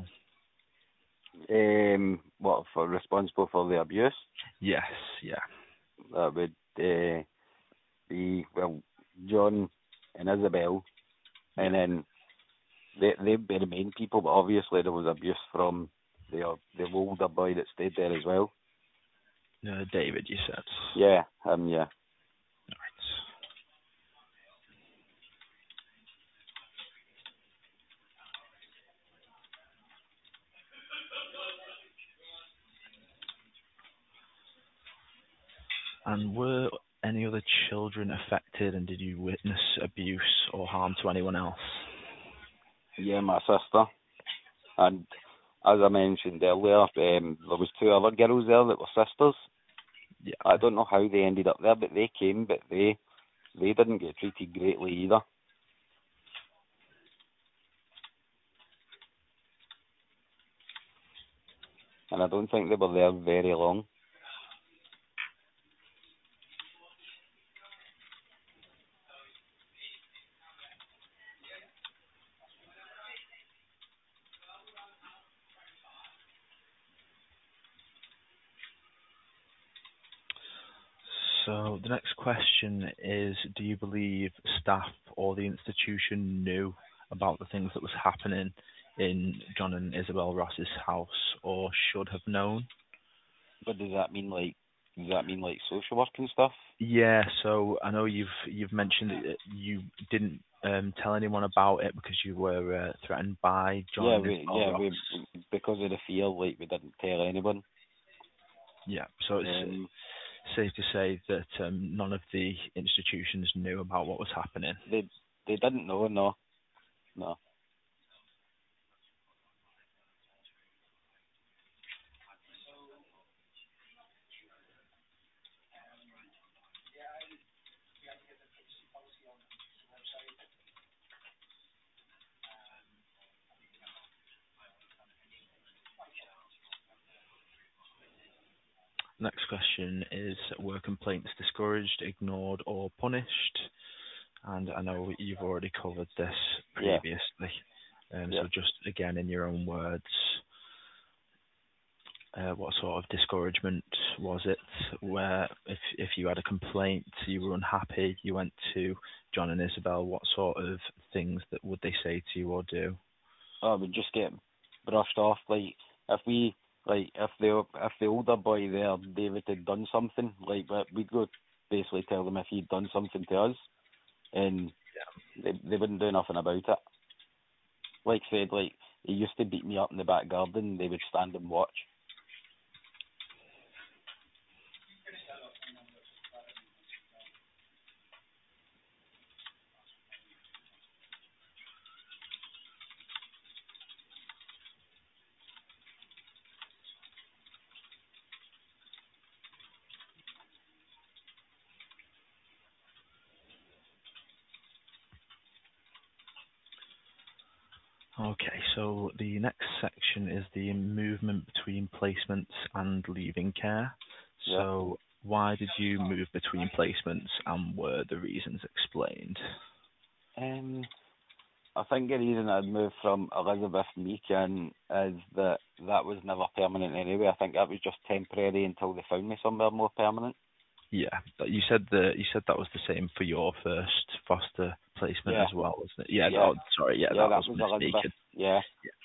Um, what for responsible for the abuse? Yes, yeah. That would uh, be well, John and Isabel, and yeah. then they they'd be the main people. But obviously there was abuse from the the older boy that stayed there as well. Uh, David, you said. Yeah, um, yeah. Right. And were any other children affected, and did you witness abuse or harm to anyone else? Yeah, my sister. And as I mentioned earlier, um, there was two other girls there that were sisters. Yeah. I don't know how they ended up there, but they came, but they they didn't get treated greatly either. And I don't think they were there very long. So the next question is, do you believe staff or the institution knew about the things that was happening in John and Isabel Ross's house, or should have known? But does that mean like does that mean like social work and stuff? Yeah, so I know you've you've mentioned that you didn't um, tell anyone about it because you were uh, threatened by John Yeah, and we Isabel yeah Ross. we because of the fear, like we didn't tell anyone. Yeah, so it's Um, safe to say that um, none of the institutions knew about what was happening. they they didn't know, no, no. Next question is, were complaints discouraged, ignored, or punished? And I know you've already covered this Yeah, previously. Um, yeah. so just again, in your own words, uh, what sort of discouragement was it? Where if if you had a complaint, you were unhappy, you went to John and Isabel, what sort of things that would they say to you or do? Oh, we just get brushed off. Like if we like if the if the older boy there, David, had done something, like but we'd go basically tell them if he'd done something to us, and they they wouldn't do nothing about it. Like said, like he used to beat me up in the back garden. They would stand and watch. Okay, so the next section is the movement between placements and leaving care. Yeah. So why did you move between placements, and were the reasons explained? Um, I think the reason I'd moved from Elizabeth Meakin is that that was never permanent anyway. I think that was just temporary until they found me somewhere more permanent. Yeah, but you said the you said that was the same for your first foster placement Yeah, as well, wasn't it? Yeah, yeah, oh, sorry, yeah, yeah. that That was was Elizabeth. mistaken. Yeah.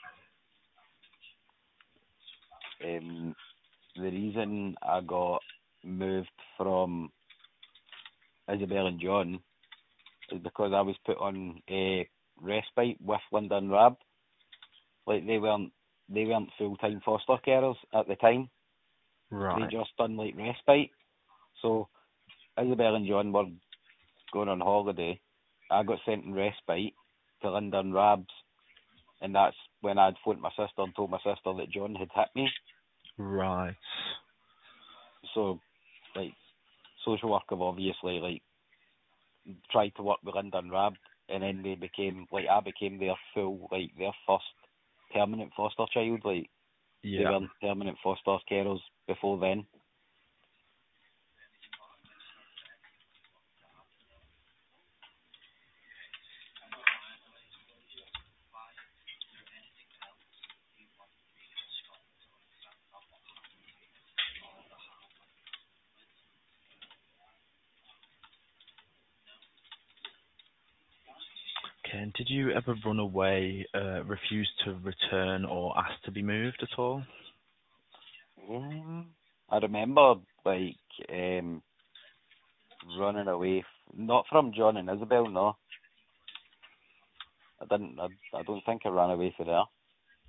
Um, the reason I got moved from Isabel and John is because I was put on a respite with Linda and Rab. Like they weren't they weren't full time foster carers at the time. They Right, just done like respite. So Isabel and John were going on holiday. I got sent in respite to Linda and Rab's, and that's when I'd phoned my sister and told my sister that John had hit me. right. So like social worker obviously like tried to work with Linda and Rab, and then they became like I became their full like their first permanent foster child. Like they Yeah. weren't permanent foster carers before then. Okay, and did you ever run away, uh, refuse to return, or ask to be moved at all? Um, I remember like um running away, f- not from John and Isabel. No, I didn't. I, I don't think I ran away from there.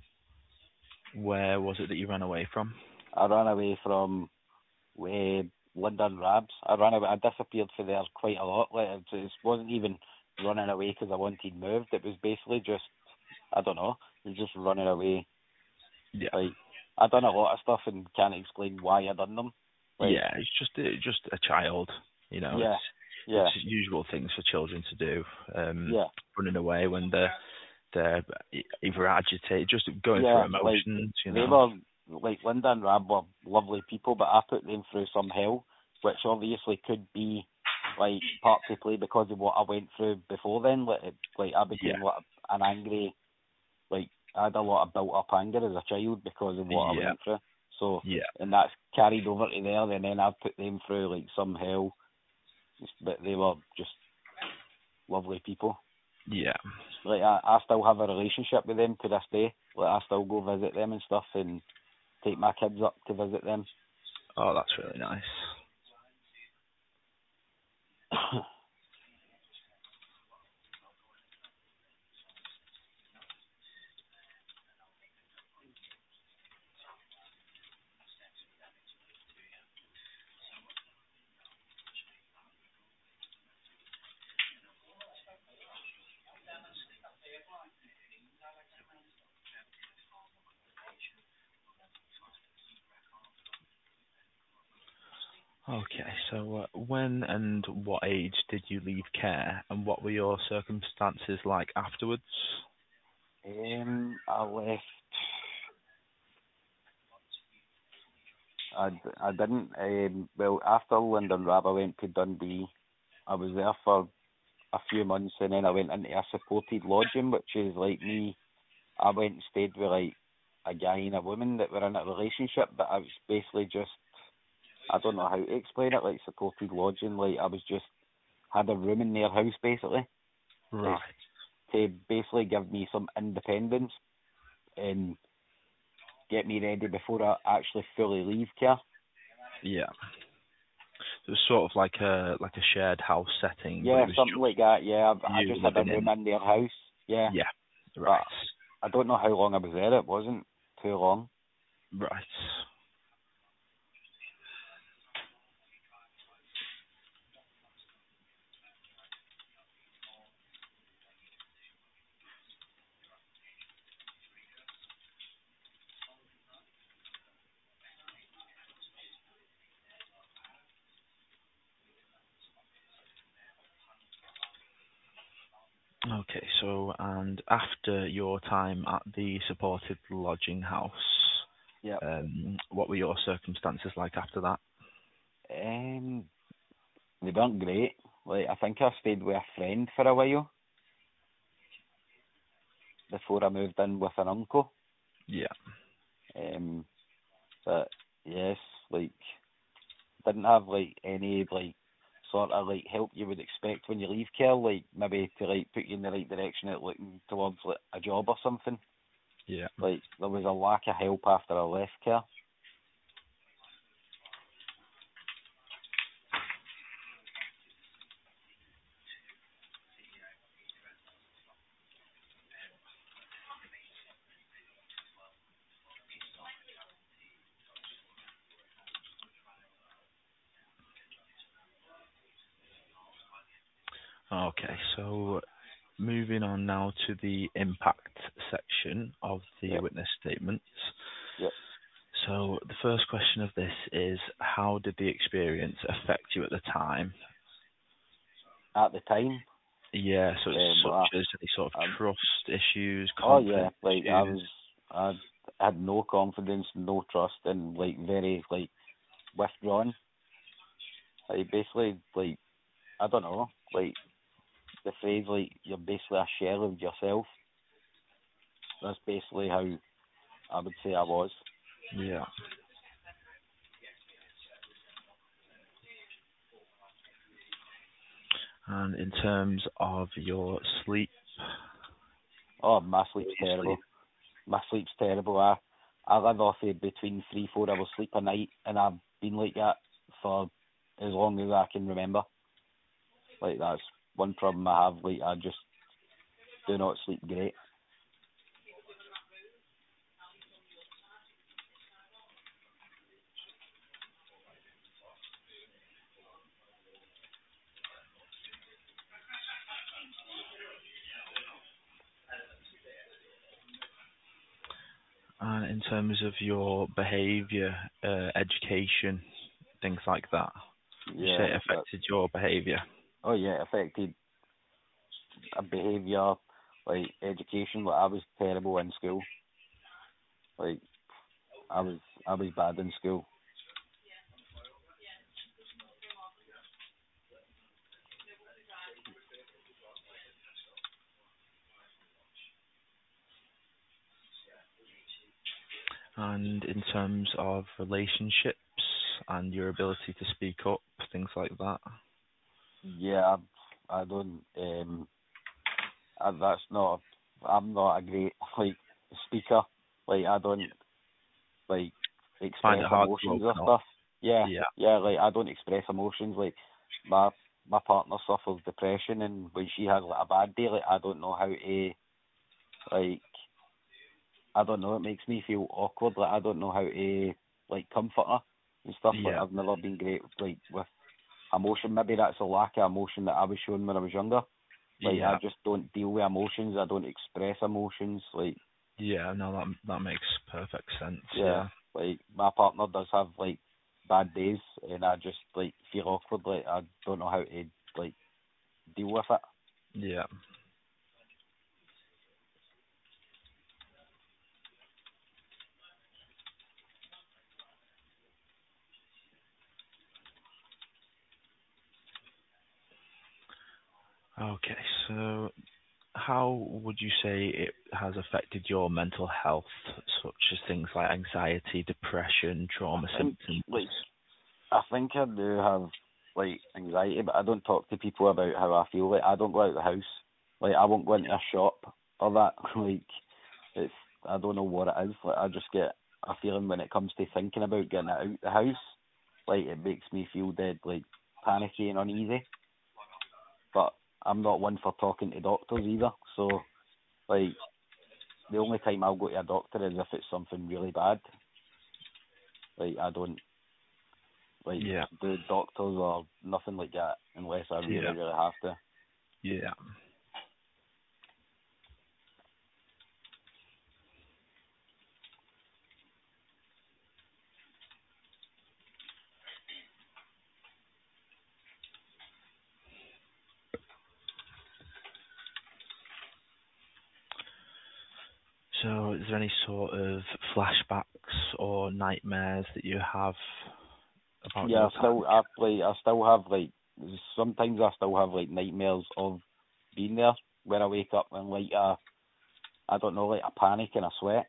Where was it that you ran away from? I ran away from where London Rabs. I ran away. I disappeared for there quite a lot. Like, it just wasn't even running away because I wanted moved. It was basically just, I don't know, it was just running away. Yeah. Like, I done a lot of stuff and can't explain why I done them. Like, yeah, it's just it's just a child, you know. yeah, It's yeah, it's usual things for children to do. Um, yeah, running away when they're they're either agitated, just going through yeah. Like, emotions, you they know. were, like, Linda and Rab were lovely people, but I put them through some hell, which obviously could be, like, partly play because of what I went through before then. Like, it, like I became Yeah, like an angry, like, I had a lot of built up anger as a child because of what I yeah, went through. So, yeah, and that's carried over to there, and then I put them through, like, some hell. But they were just lovely people. yeah. Like, I, I still have a relationship with them to this day. Like, I still go visit them and stuff and take my kids up to visit them. Oh, that's really nice. Okay, so uh, when and what age did you leave care, and what were your circumstances like afterwards? um, I left. I, d- I didn't. Um, well, after London Rab, I went to Dundee. I was there for a few months, and then I went into a supported lodging, which is like me. I went and stayed with like a guy and a woman that were in a relationship, but I was basically just. I don't know how to explain it. Like, supported lodging, like, I was just had a room in their house basically. Right. Like, to basically give me some independence and get me ready before I actually fully leave care. Yeah. It was sort of like a like a shared house setting, but Yeah, it was something like just that. Yeah, I, I you just had a living room in. in their house. Yeah, Yeah. Right. but I don't know how long I was there. It wasn't too long. Right. Okay, so and after your time at the supported lodging house, Yep. um, what were your circumstances like after that? Um, they weren't great. Like, I think I stayed with a friend for a while before I moved in with an uncle. Yeah. Um, but yes, like, didn't have like any like sort of like help you would expect when you leave care, like maybe to like put you in the right direction at looking towards like a job or something. Yeah. Like, there was a lack of help after I left care. Okay, so moving on now to the impact section of the Yep. witness statements. Yep. So the first question of this is, how did the experience affect you at the time? At the time, Yeah, so it's um, well, such as any sort of I, I, trust issues, oh yeah, confidence like I issues. was, I had no confidence, no trust, and like very like withdrawn. Like, basically, like, I don't know, like the phrase like you're basically a shell of yourself. That's basically how I would say I was. Yeah. And in terms of your sleep, Oh, my sleep's you sleep. terrible. My sleep's terrible. I I live off of between three four hours sleep a night, and I've been like that for as long as I can remember. Like, that's one problem I have. Like, I just do not sleep great. And in terms of your behaviour, uh, education, things like that, you say Yeah, it that, affected your behaviour? oh yeah, it affected a behaviour, like education. Like I was terrible in school. Like I was, I was bad in school. And in terms of relationships and your ability to speak up, things like that? Yeah, I, I don't. Um, I, that's not. I'm not a great like speaker. Like I don't like Find express it hard to emotions or open up? stuff. Yeah, Yeah. yeah. Like I don't express emotions. Like my my partner suffers depression, and when she has like a bad day, like I don't know how to like. I don't know. It makes me feel awkward. Like I don't know how to like comfort her and stuff. Like Yeah. I've never been great like with emotion. Maybe that's a lack of emotion that I was shown when I was younger. Like I Yeah. just don't deal with emotions. I don't express emotions. Like Yeah, no, that that makes perfect sense. yeah, Yeah. like my partner does have like bad days, and I just like feel awkward. Like I don't know how to like deal with it. Yeah. Okay, so how would you say it has affected your mental health, such as things like anxiety, depression, I trauma think symptoms? like I think I do have like anxiety, but I don't talk to people about how I feel. Like I don't go out the house. Like I won't go into a shop or that. Like it's I don't know what it is. Like I just get a feeling when it comes to thinking about getting out the house. Like it makes me feel dead like panicky and uneasy. But I'm not one for talking to doctors either. So like the only time I'll go to a doctor is if it's something really bad. Like I don't like Yeah. do doctors or nothing like that unless I really, Yeah. really have to. Yeah. So, is there any sort of flashbacks or nightmares that you have about Yeah, your I still time? I like I still have like sometimes I still have like nightmares of being there where I wake up and like a I don't know, like a panic and a sweat.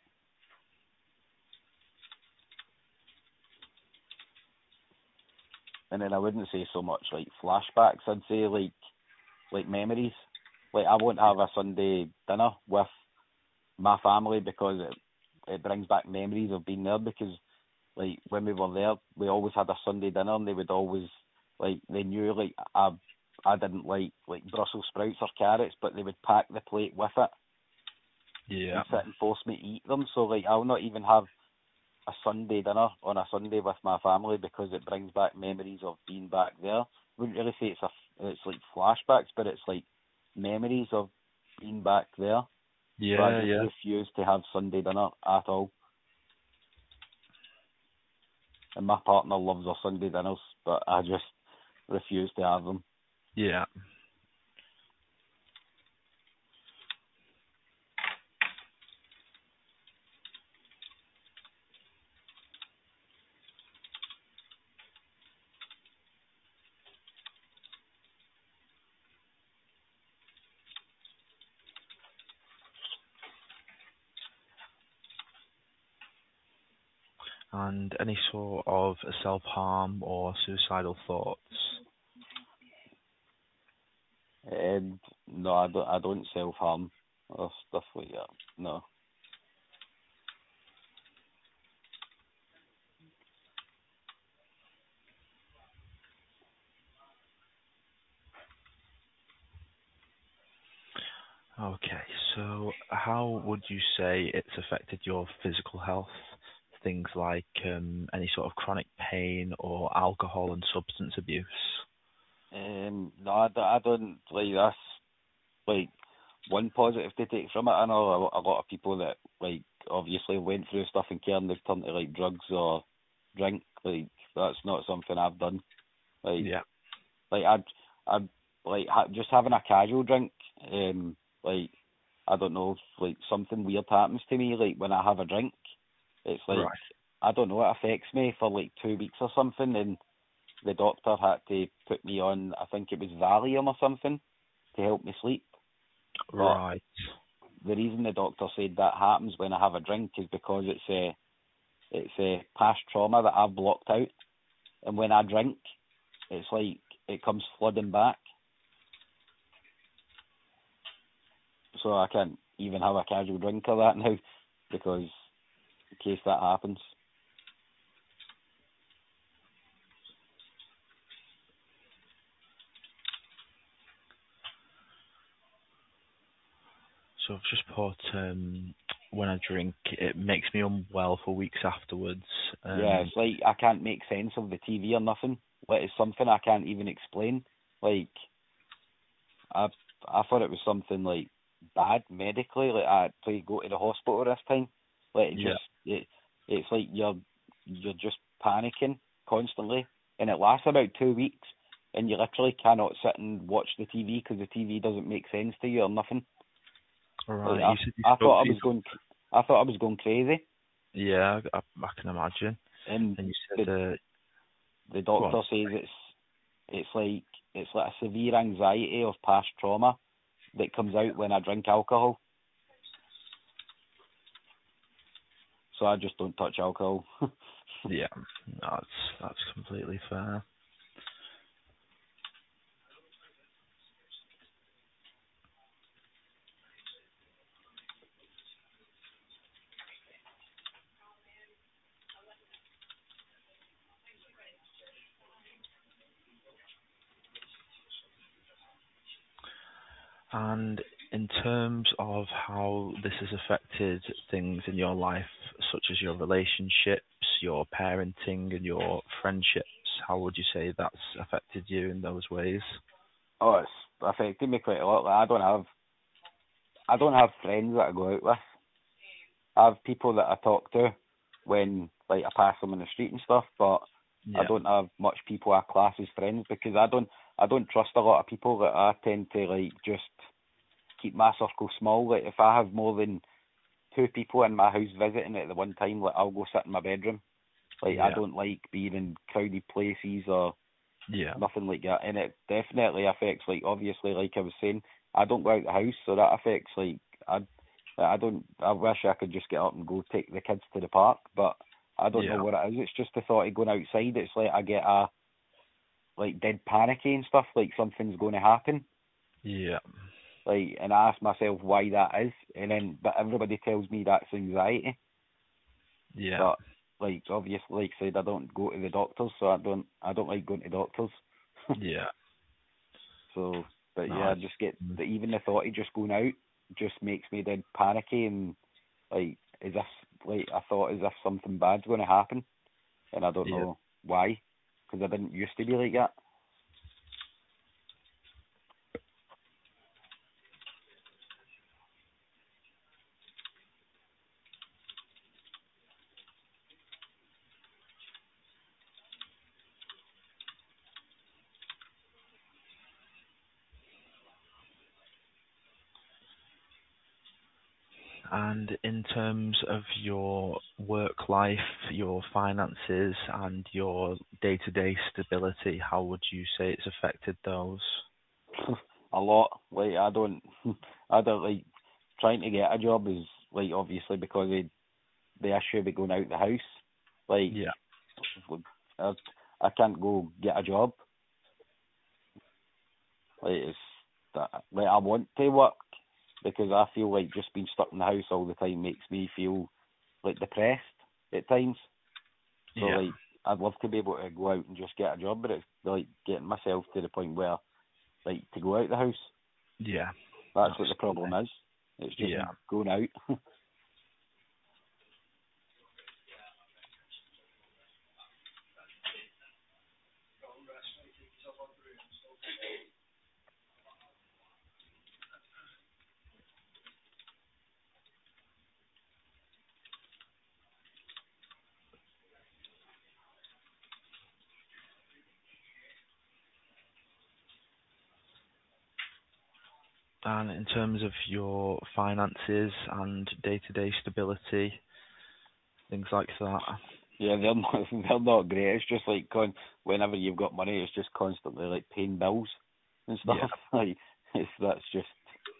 And then I wouldn't say so much like flashbacks, I'd say like like memories. Like I won't have a Sunday dinner with my family because it it brings back memories of being there because like when we were there we always had a Sunday dinner and they would always like they knew like I I didn't like like Brussels sprouts or carrots but they would pack the plate with it Yeah. and sit and force me to eat them. So like I'll not even have a Sunday dinner on a Sunday with my family because it brings back memories of being back there. Wouldn't really say it's a it's like flashbacks, but it's like memories of being back there. So I Yeah, just yeah. refuse to have Sunday dinner at all. And my partner loves our Sunday dinners, but I just refuse to have them. Yeah. And any sort of self-harm or suicidal thoughts? And no, I don't. I don't self harm or stuff like that. No. Okay, so how would you say it's affected your physical health? Things like um, any sort of chronic pain or alcohol and substance abuse? Um, no, I, don't- I don't like that's like one positive to take from it. I know a, lo- a lot of people that like obviously went through stuff in care and they've turned to like drugs or drink. Like that's not something I've done. Like Yeah. like I'd I'd like ha- just having a casual drink. Um, like I don't know, like something weird happens to me. Like when I have a drink, it's like Right. I don't know, it affects me for like two weeks or something, and the doctor had to put me on, I think it was Valium or something, to help me sleep. But Right. the reason the doctor said that happens when I have a drink is because it's a it's a past trauma that I've blocked out, and when I drink, it's like it comes flooding back. So I can't even have a casual drink of that now, because in case that happens. So I've just put um, when I drink, it makes me unwell for weeks afterwards. Um, Yeah, it's like I can't make sense of the T V or nothing. Like it's something I can't even explain. Like I I thought it was something like bad medically. Like I had to go to the hospital this time. Like it Yeah. just it it's like you're you're just panicking constantly, and it lasts about two weeks, and you literally cannot sit and watch the T V because the T V doesn't make sense to you or nothing. Right. Like You I said you I spoke thought I to your was going I thought I was going crazy, Yeah, I, I can imagine. and And you the said, uh, the go on. doctor says it's it's like it's like a severe anxiety of past trauma that comes out when I drink alcohol. So I just don't touch alcohol. Yeah, that's that's completely fair. And in terms of how this has affected things in your life, such as your relationships, your parenting, and your friendships, how would you say that's affected you in those ways? Oh, it's affected me quite a lot. Like, I don't have I don't have friends that I go out with. I have people that I talk to when like I pass them in the street and stuff, but I Yeah, don't have much people I class as friends because I don't I don't trust a lot of people. That I tend to like just keep my circle small. Like if I have more than two people in my house visiting at the one time, like I'll go sit in my bedroom. Like I yeah, don't like being in crowded places or yeah, nothing like that. And it definitely affects, like obviously, like I was saying, I don't go out the house, so that affects like I I don't. I wish I could just get up and go take the kids to the park, but I don't know yeah, what it is. It's just the thought of going outside. It's like I get a like dead panicky and stuff, like something's going to happen. yeah, Like, and I ask myself why that is, and then but everybody tells me that's anxiety. yeah, But like obviously, like I said, I don't go to the doctors, so I don't. I don't like going to doctors. yeah. So, but No, yeah, I it's, just get mm, the, even the thought of just going out just makes me dead panicky and like as if like I thought as if something bad's going to happen, and I don't yeah. know why, because I didn't used to be like that. And in terms of your work life, your finances, and your day-to-day stability, how would you say it's affected those? A lot. Like I don't, I don't like trying to get a job is like obviously because of the issue of going out the house. Like Yeah, I, I can't go get a job. Like it's that like I want to work because I feel like just being stuck in the house all the time makes me feel like depressed at times. So yeah, like I'd love to be able to go out and just get a job, but it's like getting myself to the point where like to go out the house. yeah. That's what the Absolutely. problem is. It's just Yeah. going out. And in terms of your finances and day-to-day stability, things like that. Yeah, they're not, they're not great. It's just like con- whenever you've got money, it's just constantly like paying bills and stuff. Yeah. Like it's that's just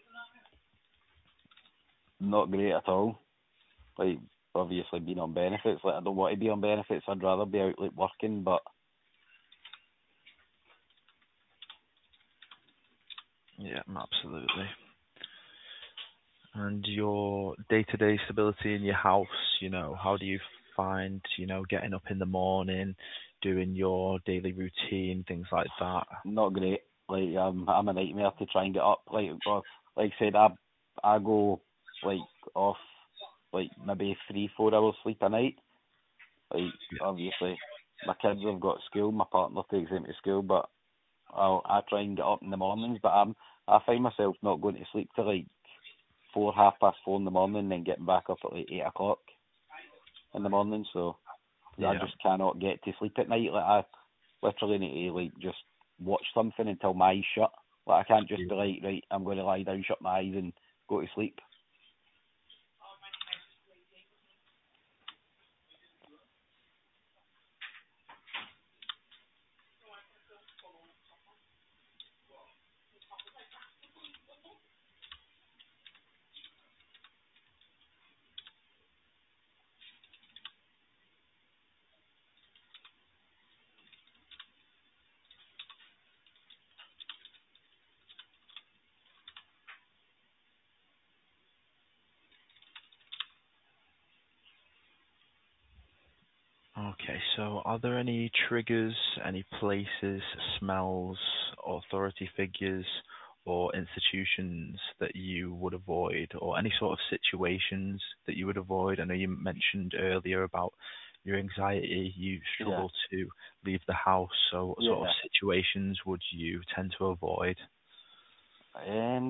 not great at all. Like obviously being on benefits, like I don't want to be on benefits. I'd rather be out like working, but Yeah, absolutely. And your day-to-day stability in your house, you know, how do you find, you know, getting up in the morning, doing your daily routine, things like that? not great. Like um, I'm a nightmare to try and get up. Like well, like I said, I I go like off like maybe three four hours sleep a night. Like obviously, my kids have got school. My partner takes them to school, but I'll I try and get up in the mornings. But I'm I find myself not going to sleep till like four, half past four in the morning, and then getting back up at like eight o'clock in the morning. So I Yeah. just cannot get to sleep at night. Like I literally need to like just watch something until my eyes shut. Like I can't just be like, right, I'm going to lie down, shut my eyes, and go to sleep. Okay, so are there any triggers, any places, smells, authority figures, or institutions that you would avoid, or any sort of situations that you would avoid? I know you mentioned earlier about your anxiety, you Yeah, struggle to leave the house, so what sort of yeah. situations would you tend to avoid? Um,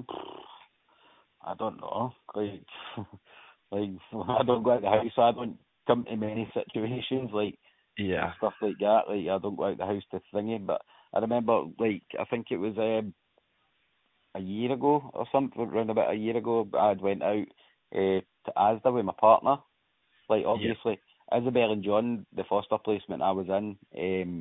I don't know. Like, like I don't go out the house, so I don't come to many situations like Yeah, stuff like that. Like I don't go out the house to thingy. But I remember, like I think it was um, a year ago or something, around about a year ago, I'd went out uh, to Asda with my partner. Like yeah, obviously, Isabel and John, the foster placement I was in, um,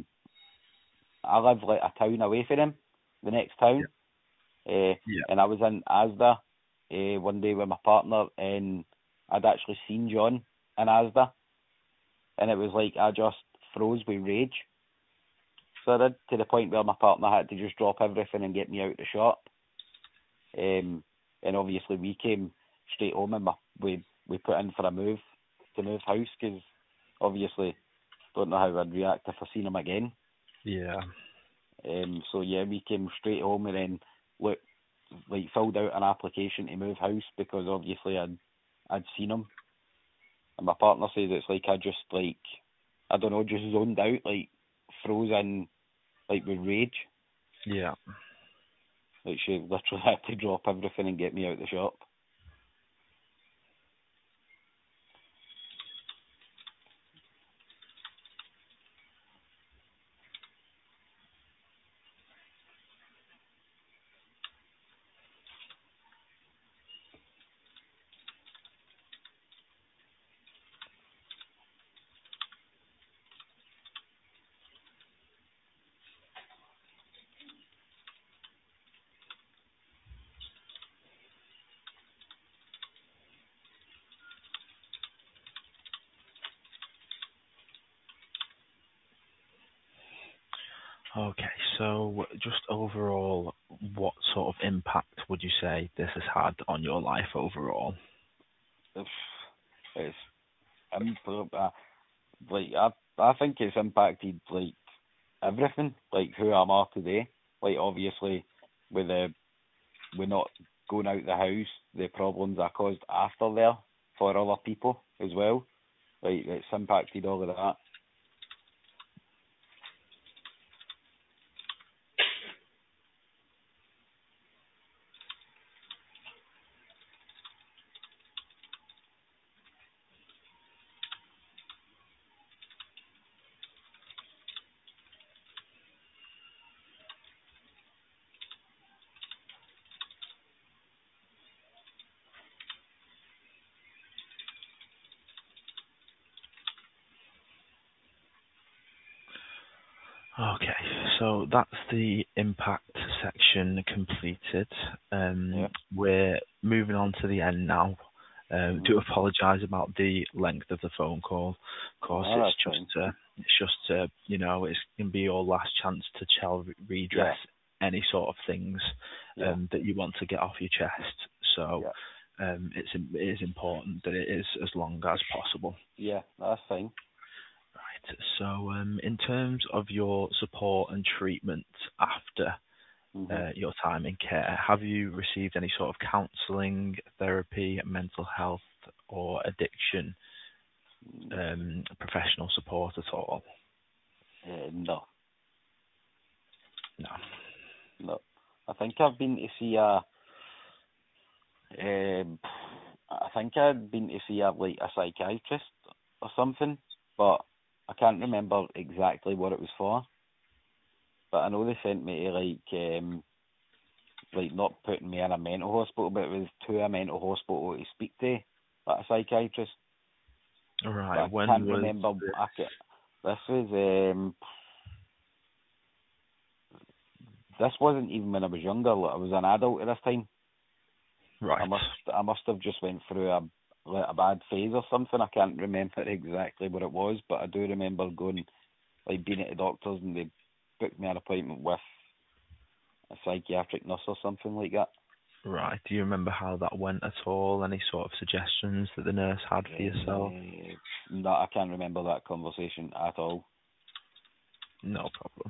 I live like a town away from them, the next town, uh, yeah, and I was in Asda uh, one day with my partner, and I'd actually seen John in Asda, and it was like I just froze with rage. So I did, to the point where my partner had to just drop everything and get me out of the shop. Um, and obviously we came straight home, and my, we we put in for a move to move house because obviously don't know how I'd react if I seen him again. yeah. Um, so yeah, we came straight home and then look like filled out an application to move house because obviously I'd I'd seen him, and my partner says it's like I just like I don't know, just zoned out, like froze in, like with rage. Yeah. Like she literally had to drop everything and get me out of the shop. Okay, so just overall, what sort of impact would you say this has had on your life overall? It's, it's I'm uh, like I I think it's impacted like everything, like who I'm are today. Like obviously with the with not going out the house, the problems I caused after there for other people as well. Like it's impacted all of that. Okay, so that's the impact section completed. Um, Yeah. we're moving on to the end now. Um, Mhm. do apologise about the length of the phone call. Of course, No, it's that's just fine. uh, it's just uh, you know it's going to be your last chance to tell redress Yeah. any sort of things Yeah. um, that you want to get off your chest. So Yeah. um, it's it is important that it is as long as possible. Yeah. That's fine. Right. So um, in terms of your support and treatment after Mhm. uh, your time in care, have you received any sort of counselling, therapy, mental health, or addiction Mm, um, professional support at all? Uh, no. No. No. I think I've been to see a. Um, I think I'd been to see a like a psychiatrist or something, but I can't remember exactly what it was for. But I know they sent me to like um, like not putting me in a mental hospital, but it was to a mental hospital to speak to like a psychiatrist. But Right. I When can't was remember. this? I ca This was um, this wasn't even when I was younger. Like, I was an adult at this time. I Right. must I must have just went through a like a bad phase or something. I can't remember exactly what it was, but I do remember going like being at the doctors and they booked me an appointment with a psychiatric nurse or something like that. Right. Do you remember how that went at all? Any sort of suggestions that the nurse had for yourself? Uh, no, I can't remember that conversation at all. No problem.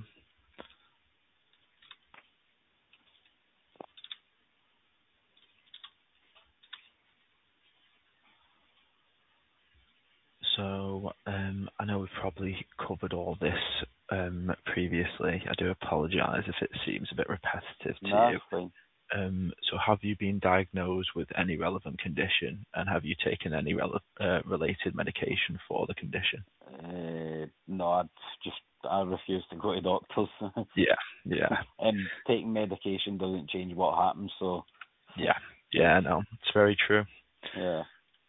So, um, I know we've probably covered all this um, previously. I do apologize if it seems a bit repetitive to No, you. that's fine. Um, So have you been diagnosed with any relevant condition, and have you taken any rele- uh, related medication for the condition? Uh, no, I just I refuse to go to doctors, Yeah. Yeah. and taking medication doesn't change what happens. So Yeah. Yeah, no, it's very true. yeah,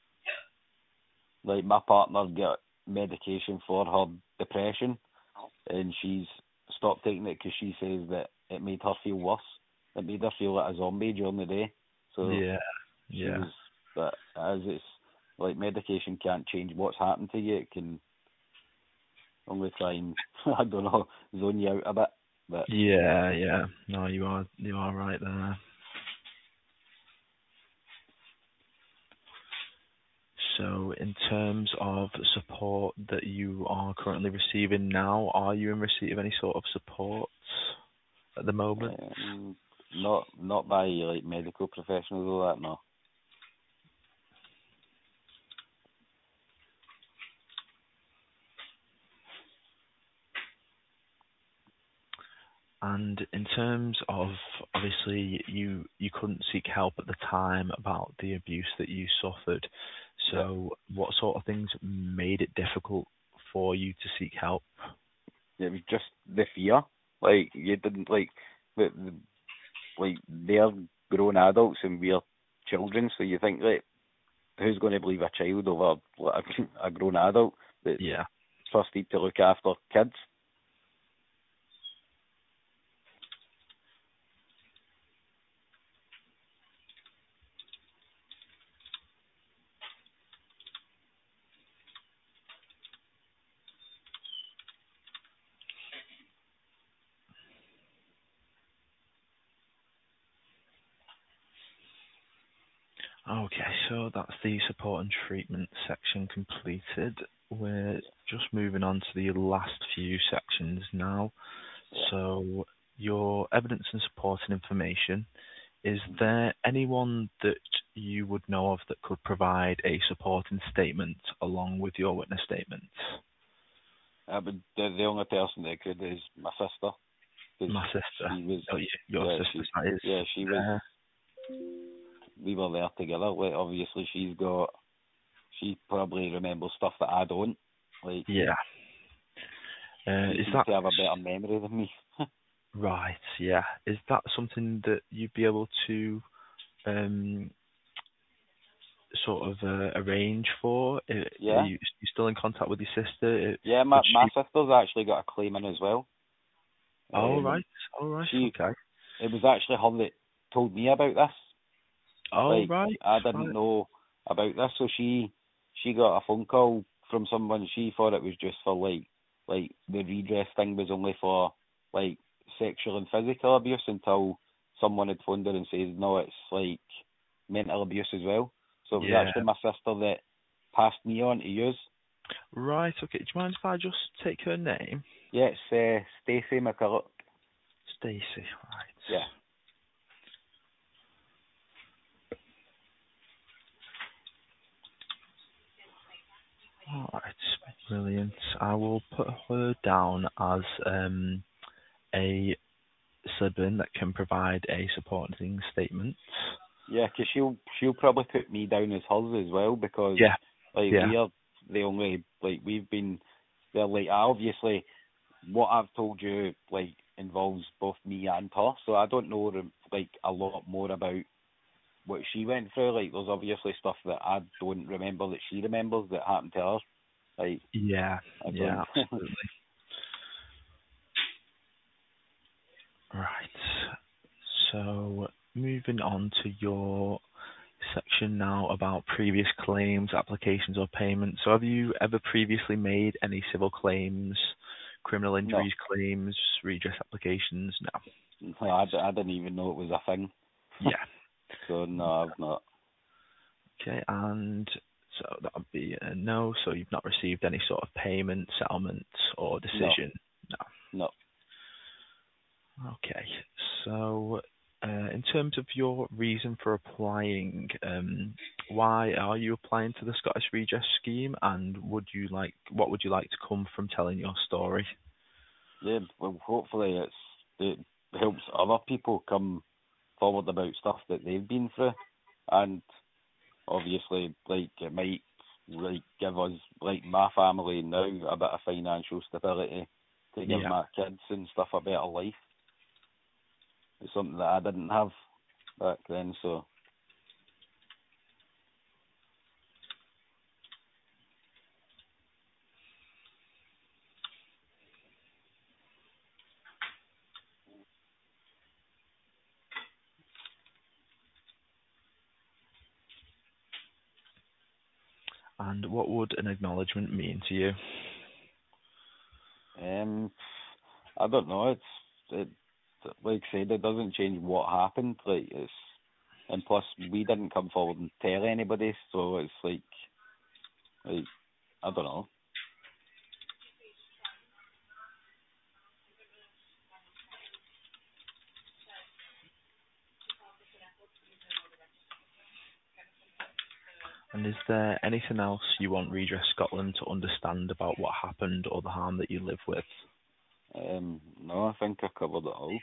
like my partner got medication for her depression, and she's stopped taking it because she says that it made her feel worse. It made her feel like a zombie during the day. So Yeah. she Yeah. was, but as it's like medication can't change what's happened to you. It can only try and I don't know zone you out a bit. But Yeah, yeah. No, you are you are right there. So in terms of support that you are currently receiving now, are you in receipt of any sort of support at the moment? um, not not by like medical professionals or that. No. And in terms of, obviously, you you couldn't seek help at the time about the abuse that you suffered. Yeah. So what sort of things made it difficult for you to seek help? It was just the fear. Like you didn't like the, the like they're grown adults and we're children, so you think like who's going to believe a child over like, a, a grown adult that's Yeah. trusted to look after kids? Okay, so that's the support and treatment section completed. We're just moving on to the last few sections now. Yeah. So your evidence and supporting information. Is Mm-hmm. there anyone that you would know of that could provide a supporting statement along with your witness statement? Uh, but the, the only person that could is my sister, because My sister. she was, Oh, y- your yeah, sister she, that is yeah, she was. there. We were there together. Like obviously, she's got, she probably remembers stuff that I don't. Like Yeah. Uh, she is seems that to have a better memory than me. right? Yeah. Is that something that you'd be able to um, sort of uh, arrange for? Uh, Are Yeah, you, you still in contact with your sister? Uh, yeah. My Could my she? sister's actually got a claim in as well. Oh Um, right, oh right, she, okay. it was actually her that told me about this. Oh Like, right, I didn't right. know about this, so she she got a phone call from someone. She thought it was just for like like the redress thing was only for like sexual and physical abuse until someone had phoned her and said no, it's like mental abuse as well. So it was Yeah. actually my sister that passed me on to use. Right, okay. Do you mind if I just take her name? Yeah, it's uh, Stacey McCulloch. Stacey, right. Yeah. Alright, brilliant. I will put her down as um a sibling that can provide a supporting statement. Yeah, 'cause she'll she'll probably put me down as hers as well because Yeah, like yeah, we're the only like we've been they're like obviously what I've told you like involves both me and her, so I don't know like a lot more about what she went through. Like there's obviously stuff that I don't remember that she remembers that happened to her. Like yeah, I yeah, don't. absolutely. Right. So moving on to your section now about previous claims, applications or payments. So have you ever previously made any civil claims, criminal No, injuries claims, redress applications? No. no, I, d- I didn't even know it was a thing. Yeah. So no, I've not. Okay, and so that would be a no. So you've not received any sort of payment, settlement, or No, decision? no. No. Okay. So, uh, in terms of your reason for applying, um, why are you applying to the Scottish Redress Scheme, and would you like what would you like to come from telling your story? Yeah, well, hopefully it's it helps other people come forward about stuff that they've been through, and obviously, like it might like give us like my family now a bit of financial stability to give Yeah. my kids and stuff a better life. It's something that I didn't have back then, so And what would an acknowledgement mean to you? um, I don't know. It's it like I said, it doesn't change what happened. Like it's and plus we didn't come forward and tell anybody, so it's like like I don't know. And is there anything else you want Redress Scotland to understand about what happened or the harm that you live with? Um, no, I think I covered it all.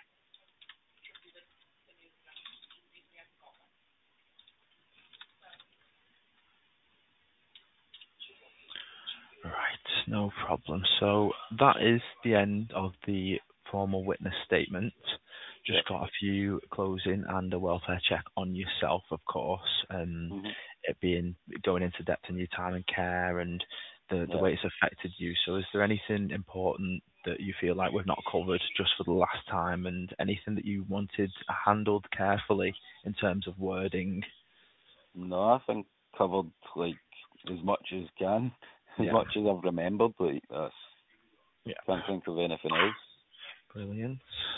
Right, no problem. So that is the end of the formal witness statement. Just Yep. got a few closing and a welfare check on yourself, of course. Um, Mhm. it being going into depth in your time and care and the the Yep. way it's affected you. So is there anything important that you feel like we've not covered just for the last time, and anything that you wanted handled carefully in terms of wording? No, I think covered like as much as can, as Yeah. much as I've remembered. Like that's Yeah. can't think of anything else. Brilliant.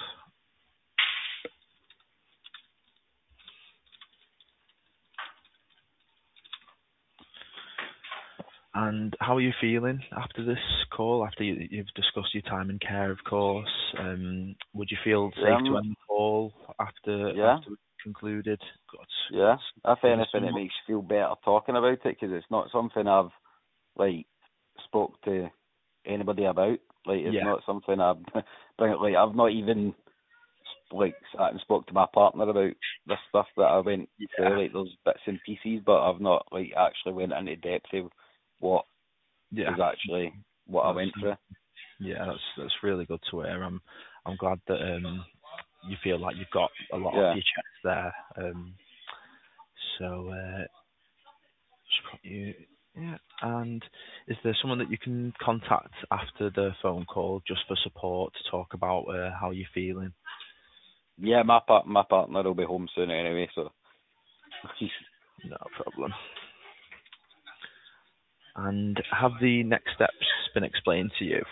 And how are you feeling after this call? After you, you've discussed your time in care, of course. Um, would you feel safe to Um, end the call after yeah, after we concluded? Good. yeah. If Good. anything, it makes you feel better talking about it because it's not something I've like spoke to anybody about. Like it's Yeah. not something I've bring like I've not even like sat and spoke to my partner about this stuff that I went Yeah. through. Like there's bits and pieces, but I've not like actually went into depth of what Yeah. was actually what I That's went through. yeah. That's that's really good to hear. I'm I'm glad that um you feel like you've got a lot off Yeah. your chest there. Um. So uh, just put you Yeah. And is there someone that you can contact after the phone call just for support to talk about uh, how you're feeling? Yeah, my part, my partner will be home soon anyway, so. No problem. And have the next steps been explained to you?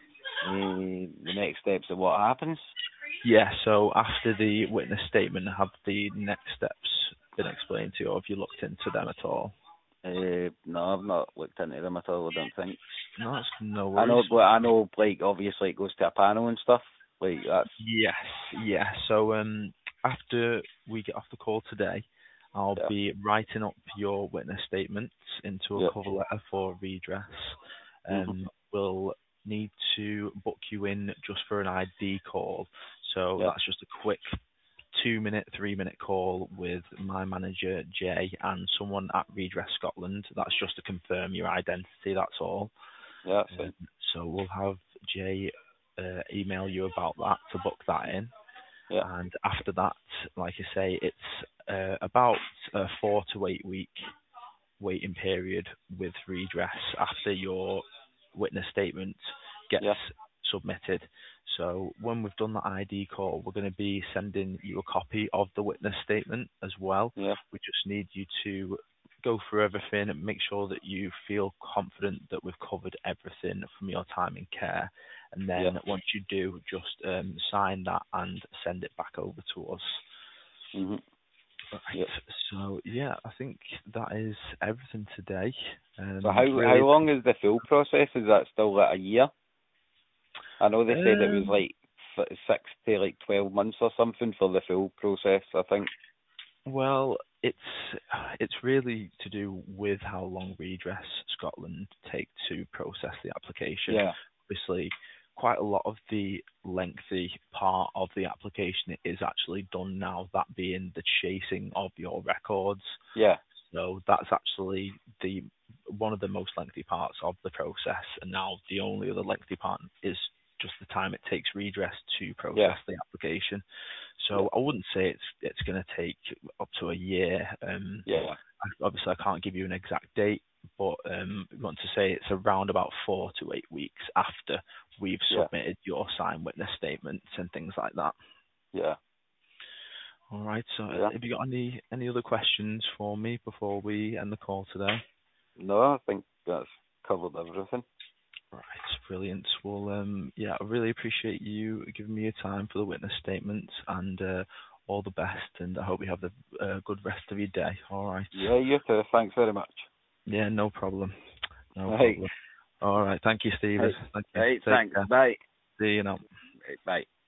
Uh, the next steps of what happens? Yeah, so after the witness statement, have the next steps been explained to you, or have you looked into them at all? Uh, no, I've not looked into them at all, I don't think. No, that's no I worries. know, but I know, like, obviously it goes to a panel and stuff. Like, that's... Yes, yeah. So um, after we get off the call today, I'll Yeah. be writing up your witness statements into a Yeah. cover letter for redress. Mm-hmm. Um, we'll need to book you in just for an I D call. So Yeah. that's just a quick two minute, three minute call with my manager Jay and someone at Redress Scotland. That's just to confirm your identity, that's all. Yeah, that's fine. Um, so we'll have Jay uh, email you about that to book that in. Yeah. And after that, like I say, it's uh, about a four to eight week waiting period with redress after your witness statement gets Yeah. submitted. So when we've done the I D call, we're going to be sending you a copy of the witness statement as well. Yeah. We just need you to go through everything and make sure that you feel confident that we've covered everything from your time in care. And then Yeah. once you do, just um, sign that and send it back over to us. Mm-hmm. Right. Yeah. So yeah, I think that is everything today. Um, So how how really, long is the full process? Is that still like a year? I know they said it was um, like f- six to like twelve months or something for the full process, I think. well, it's it's really to do with how long Redress Scotland take to process the application. Yeah. Obviously, quite a lot of the lengthy part of the application is actually done now, that being the chasing of your records. Yeah. So that's actually the one of the most lengthy parts of the process, and now the only other lengthy part is just the time it takes redress to process Yeah. the application. So Yeah. I wouldn't say it's it's going to take up to a year. Um, Yeah. I- obviously, I can't give you an exact date, but um, I want to say it's around about four to eight weeks after we've Yeah. submitted your signed witness statements and things like that. Yeah. All right. So Yeah. have you got any any other questions for me before we end the call today? No, I think that's covered everything. Right, brilliant. Well, um, yeah, I really appreciate you giving me your time for the witness statements, and uh, all the best, and I hope you have a uh, good rest of your day. All right. Yeah, you too. Thanks very much. Yeah, no problem. No Right. problem. All right. Thank you, Stephen. Right. Thank you. Right. Take Thanks. care. Bye. See you now. Right. Bye.